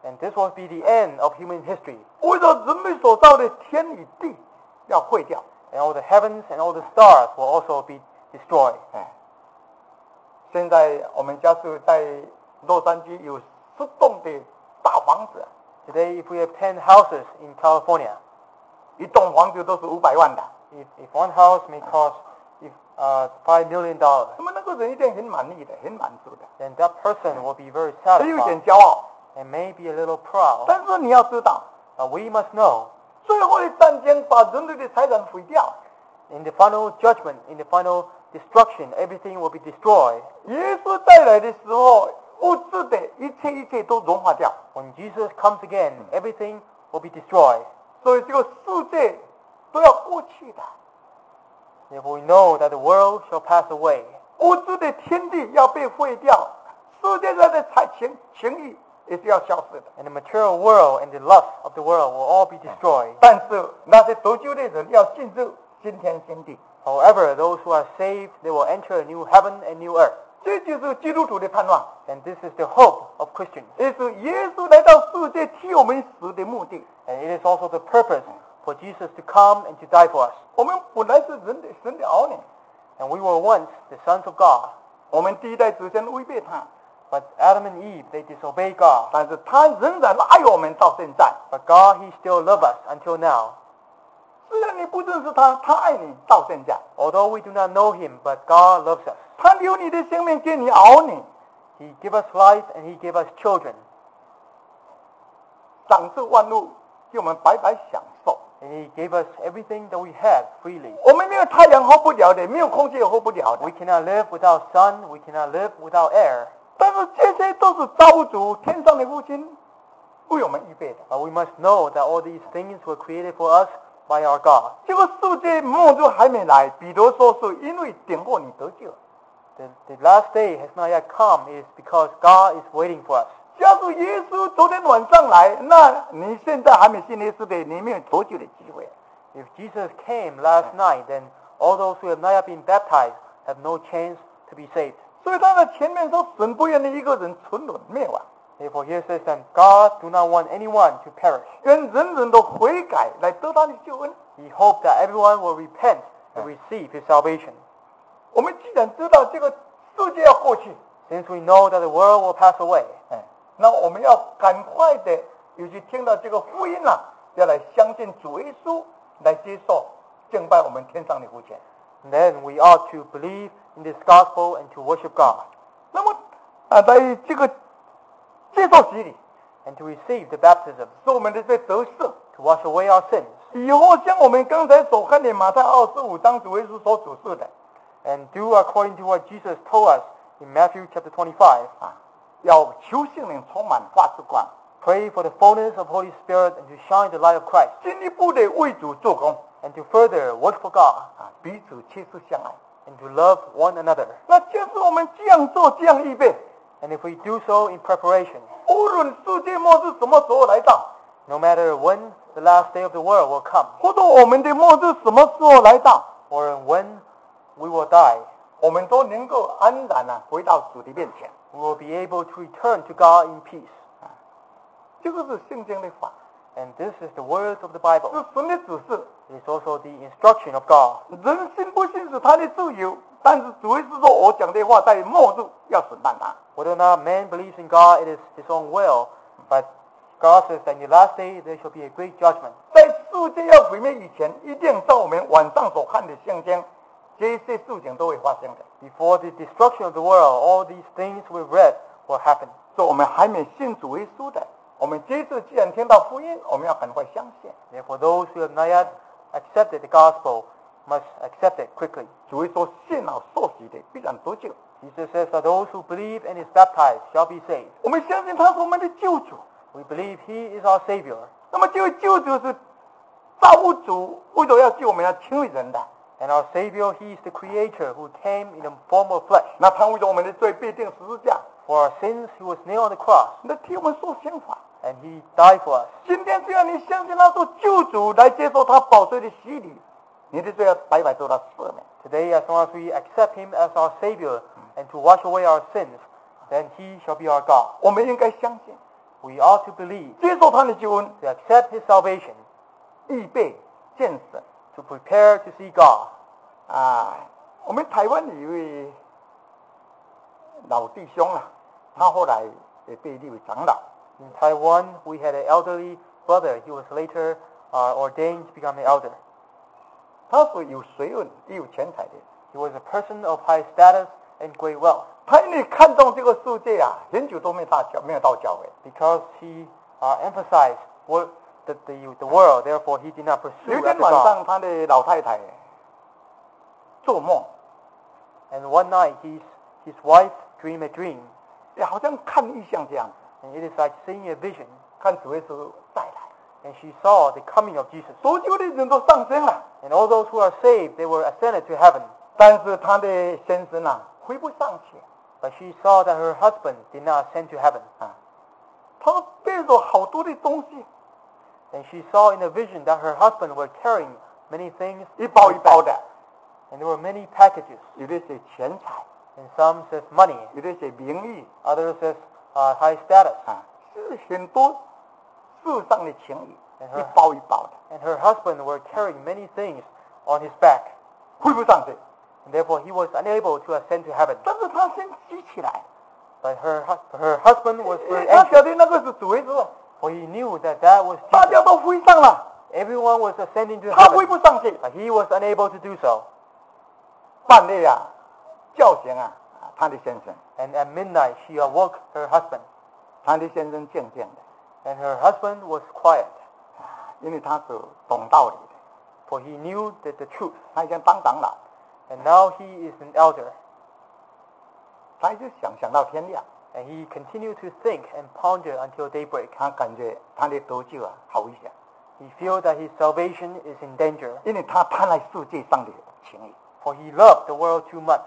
And this will be the end of human history. 为了人类所造的天与地要毁掉。 And all the heavens and all the stars will also be destroyed. 哎，现在我们家是在洛杉矶有十栋的大房子， Today, if we have ten houses in California, 一栋房子都是五百万的。 if, if one house may cost if, uh, five million dollars, 那么那个人一定很满意的，很满足的， then that person will be very 还有一点 satisfied 骄傲。 and maybe a little proud. 但是你要知道， But we must know, 最后的战争把人类的财产毁掉。 in the final judgment, in the final destruction, everything will be destroyed. 耶稣再来的时候，物质的一切一切都融化掉， When Jesus comes again, everything will be destroyed. 所以这个世界都要过去的， Therefore, we know that the world shall pass away. 物质的天地要被废掉，世界上的财情情欲也是要消失的。 And the material world and the lust of the world will all be destroyed. 但是那些得救的人要进入新天新地， However, those who are saved, they will enter a new heaven and new earth. 这就是基督徒的盼望， And this is the hope of Christians. 也是耶稣来到世界替我们死的目的。 And it is also the purpose for Jesus to come and to die for us. 我们本来是人的神的儿女， And we were once the sons of God. 我们第一代祖先违背他， But Adam and Eve, they disobeyed God. 但是他仍然爱我们到现在。 But God, He still loves us until now. 虽然你不认识他，他爱你到现在。 Although we do not know Him, but God loves us. 他留你的生命给你儿女， He gave us life and He gave us children. 赏赐万物，给我们白白享受。 And He gave us everything that we have freely. 我们没有太阳活不了的，没有空气也活不了的 We。cannot live without sun. We cannot live without air. 但是这些都是造物主天上的父亲为我们预备的。 But we must know that all these things were created for us by our God. 这个世界末日还没来，彼得说是因为等候你得救。 The, the last day has not yet come. It is because God is waiting for us. 假如耶稣昨天晚上来，那你现在还没信耶稣的，你没有得救的机会。 If Jesus came last night, then all those who have not yet been baptized have no chance to be saved. 所以他在前面说，神不愿意一个人沉沦灭亡， Therefore, here says that God do not want anyone to perish. 愿人人都悔改来得他的救恩。 He hoped that everyone will repent and receive His salvation. 我们既然知道这个世界要过去， Since we know that the world will pass away, 哎，那我们要赶快的，尤其听到这个福音啊，要来相信主耶稣，来接受敬拜我们天上的父亲。 then we ought to believe in this gospel and to worship God 那么啊，在这个接受洗礼， and to receive the baptism 使我们的罪得赦。 to wash away our sins 以后像我们刚才所看的马太二十五章主耶稣所指示的 and do according to what Jesus told us in Matthew chapter twenty-five. 啊，要求圣灵充满发之光， Pray for the fullness of Holy Spirit and to shine the light of Christ 进一步的为主做工 and to further work for God 啊，彼此切实相爱。 and to love one another. 那就是我们这样做，这样预备， And if we do so in preparation, 无论世界末日什么时候来到， no matter when the last day of the world will come 或者我们的末日什么时候来到， or when we will die, 我们都能够安然啊回到主的面前。 we will be able to return to God in peace. 这个是圣经的法， And this is the words of the 是 Bible. 神的指示。 It is also the instruction of God. 人信不信是他的自由，但是主耶稣说我讲的话在末日要审判他。 Whether or not man believes in God, it is his own will. But God says that in the last day there shall be a great judgment. 在世界要毁灭以前，一定照我们晚上所看的圣经，这些事情都会发生的。 Before the destruction of the world, all these things we've read will happen. 所以我们还没信主耶稣的，我们这次既然听到福音，我们要赶快相信。 Therefore, those who have not yet accepted the gospel must accept it quickly. 主耶稣说信了受洗的必然得救。 Jesus says that those who believe and is baptized shall be saved. 我们相信他是我们的救主。 We believe He is our Savior. 那么这位救主是造物主，为了要救我们要亲为人的。 And our Savior, He is the Creator who came in the form of flesh. 那他为了我们的罪被钉十字架， For our sins, He was nailed on the cross. 那替我们受刑罚。 And He died for us. 今天只要你相信他做救主，来接受他宝血的洗礼，你的罪要白白得到赦免。 Today, as long as we accept Him as our Savior and to wash away our sins, then He shall be our God. 我们应该相信， we ought to believe, 接受他的救恩， to accept his salvation, 预备见神。 to prepare to see God. 啊，我们台湾有一位老弟兄啊，他后来也被立为长老。 In Taiwan, we had an elderly brother. He was later uh, ordained to become an elder. 他是有学问也有钱财的。 He was a person of high status and great wealth. 他因为看重这个世界啊，很久都没到教，没有到教会。 Because he uh, emphasized what the, the, the world, therefore he did not 有 pursue 一天 after 晚 God. 上，他的老太太做梦， And one night, his, his wife dreamed a dream. 也好像看异象这样子， And it is like seeing a vision. 看主耶稣再来， And she saw the coming of Jesus. 所有的人都上升了， And all those who are saved, they were ascended to heaven. 但是他的先生啊，回不上去 But she saw that her husband did not ascend to heaven. 啊，他背着好多的东西， And she saw in a vision that her husband was carrying many things, 一包一包的， and there were many packages. 有的是钱财， And some says money, 有的是名誉 others says uh, high status. 啊，是很多世上的情谊， And 一 her, 包一包的， and her husband were carrying many things on his back. 回不上去。 And therefore he was unable to ascend to heaven. 但是他先举起来， But her, hus- her husband was very 他 anxious, 晓得那个是主耶稣， for he knew that that was 大 Jesus. 家都飞上了， Everyone was ascending to 他飞 heaven, 不上去。 but he was unable to do so. 半夜啊，叫醒啊，他的先生， And at midnight she awoke her husband. 他的先生渐渐的， And her husband was quiet, 因为他是懂道理的， for he knew that the truth. 他已经当长老， And now he is an elder. 他一直想想到天亮， And he continued to think and ponder until daybreak. 他感觉他的得救啊好危险， He feels that his salvation is in danger, 因为他贪爱世界上的情谊。 for he loved the world too much.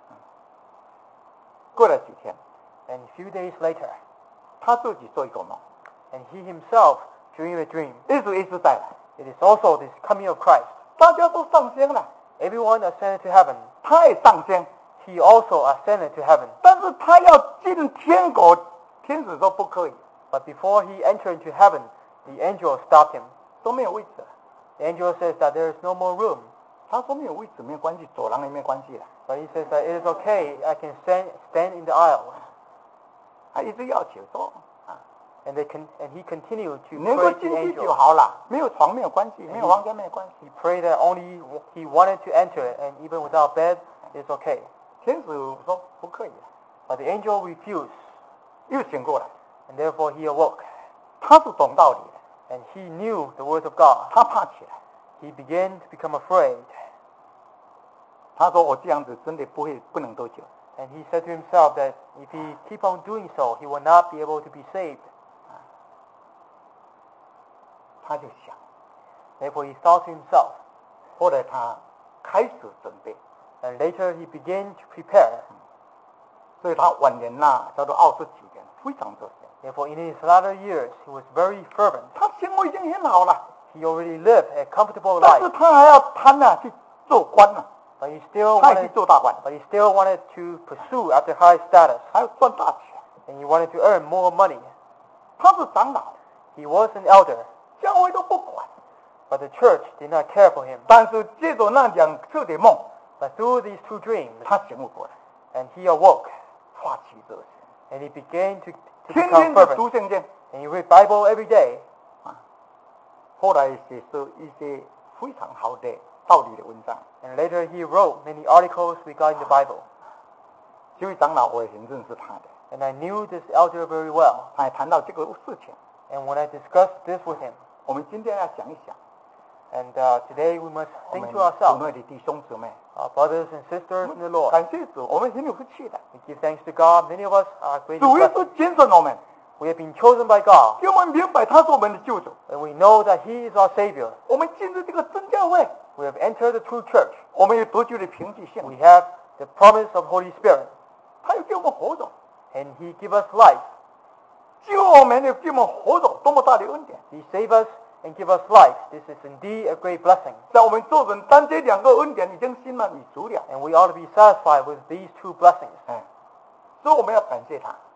过了几天， And a few days later, 他自己做一个梦， and he himself dreamed a dream. 耶稣耶稣再来， It is also this coming of Christ. 大家都上升了， Everyone ascended to heaven. 他也上升， He also ascended to heaven. 但是他要进天国，天使说不可以， But before he entered into heaven, the angel stopped him. 都没有位置了。 The angel says that there is no more room. 他说没有位置没有关系，走廊也没有关系了。 But he says that it is okay, I can stand, stand in the aisle. 他一直要求说啊， And, they con- and he continued to 能够 pray to 进 the 去就 angel. 好了，没有床没有关系，没有房间没有关系。 He prayed that only he wanted to enter, and even without bed, it's okay. 天使说不可以了， But the angel refused, 又醒过来， and therefore he awoke. 他是懂道理的， And he knew the words of God. 他怕起来， He began to become afraid. 他说我这样子真的不会不能得救。 And he said to himself that if he keep on doing so, he will not be able to be saved. 他就想， Therefore he thought to himself. 后来他开始准备， And later he began to prepare. 所以他晚年呐、叫做二十几年，非常热心。 Therefore in his latter years, he was very fervent. 他生活已经很好了， He already lived a comfortable 但是 life, 他还要贪呐、去做官呐、 but he still 他也去 wanted, 做大官， but he still wanted to pursue after high status, 还要赚大钱。 and he wanted to earn more money. 他是长老， He was an elder, 教会都不管。 but the church did not care for him. 但是借着那两次的梦， But through these two dreams, 他醒悟过来， and he awoke, 发起热心， and he began to, to 天 become 天的 fervent. 读圣经， And he read Bible every day. 后来写出一些非常好的道理的文章。 And later he wrote many articles regarding the Bible. 这位长老我也很认识他的， And I knew this elder very well. 他也谈到这个事情。 And when I discussed this with him, 我们今天要想一想， and uh, today we must 我 think 们 to 主 ourselves, 内的弟兄姊妹， our brothers and sisters in the Lord. 感谢主，我们很有福气的。 We give thanks to God. Many of us are greatly 主耶 blessed. 稣拣选我们， We have been chosen by God, 给我们明白他是我们的救主。 and we know that He is our Savior. 我们进入这个真教会， We have entered the true church. 我们有得救的凭据性 We，have the promise of Holy Spirit, 他又给我们活着， and He give us life. 救我们又给我们活着，多么大的恩典！ He save us and give us life. This is indeed a great blessing, 在我们做人，单这两个恩典已经心满意足了。 and we ought to be satisfied with these two blessings. 哎，所以我们要感谢他。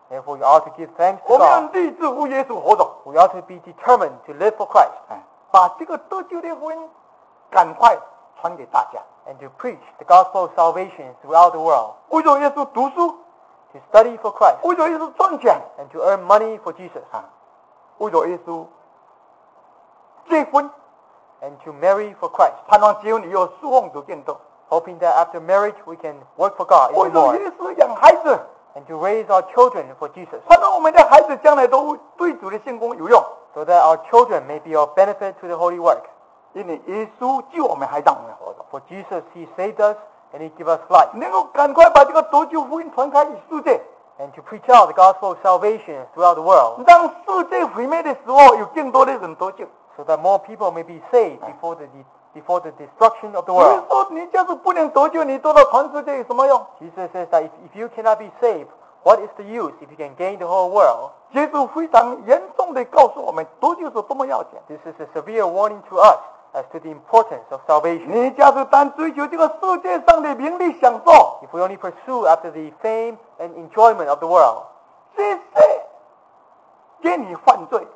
Therefore, we ought to give thanks 我 to 们要 God. 立志为耶稣活着， We ought to be determined to live for Christ 哎，把这个得救的福音赶快传给大家。 and to preach the gospel of salvation throughout the world. 为着耶稣读书， To study for Christ 为着耶稣赚钱 and to earn money for Jesus 啊，为着耶稣结婚， and to marry for Christ, 盼望结婚以后侍奉主更多。 hoping that after marriage we can work for God 为 even 着 more 耶稣养孩子， and to raise our children for Jesus 盼望我们的孩子将来都对主的圣工有用。 so that our children may be of benefit to the holy work. 因为耶稣救我们，还让我们活着， For Jesus, He saved us and He gave us life. 能够赶快把这个得救福音传开世界， And to preach out the gospel of salvation throughout the world 让世界毁灭的时候有更多的人得救。 so that more people may be saved before the, before the destruction of the 有人 world. 说你就是不能得救，你得到全世界有什么用？ Jesus says that if, if you cannot be saved, what is the use if you can gain the whole world? 耶稣非常严重的告诉我们，得救是多么要紧。 This is a severe warning to us as to the importance of salvation. 你假如单追求这个世界上的名利享受， If we only pursue after the fame and enjoyment of the world, 这些给你犯罪。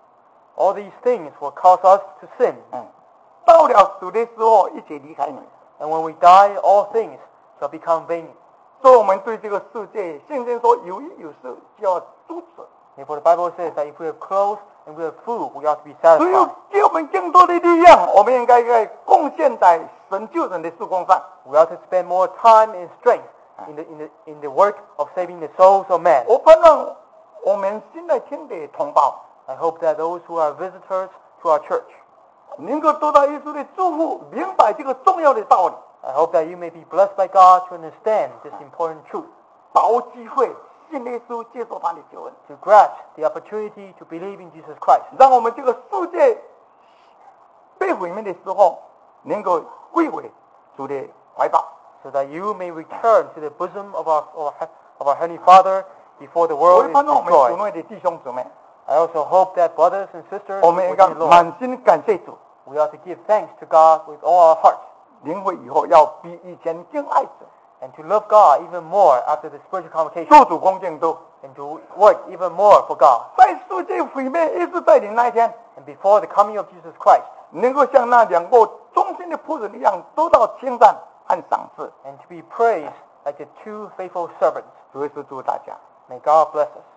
all these things will cause us to sin. 嗯，到了死的时候，一起离开你。 And when we die, all things shall become vain. 所以我们对这个世界，圣经说有衣有食就要阻止。 Therefore, the Bible says that if we have clothes and we have food, we ought to be 只有 satisfied. 给我们更多的力量，我们应该在贡献在神救人的事工上。 We ought to spend more time and strength in the, in the, in the work of saving the souls of men. 我盼望我们新来听的同胞 I hope that those who are visitors to our church, 能够得到耶稣的祝福，明白这个重要的道理， I hope that you may be blessed by God to understand this important truth, 把握机会信耶稣，接受他的救恩， to grasp the opportunity to believe in Jesus Christ, 让我们这个世界被毁灭的时候，能够归回主的怀抱。 so that you may return to the bosom of our, of our, of our Heavenly Father before the 我 world 也 is 盼望我们主 destroyed. 内的弟兄姊妹， I also hope that brothers and sisters 我们应该 within the Lord, 满心感谢主， we ought to give thanks to God with all our hearts, 领会以后要比以前更爱主， and to love God even more after the spiritual convocation, 做主恭敬多。 and to work even more for God. 在世界毁灭耶稣带领那一天， And before the coming of Jesus Christ, 能够像那两个忠心的仆人一样，得到称赞和赏赐。 and to be praised like the two faithful servants. 主耶稣祝大家。 May God bless us.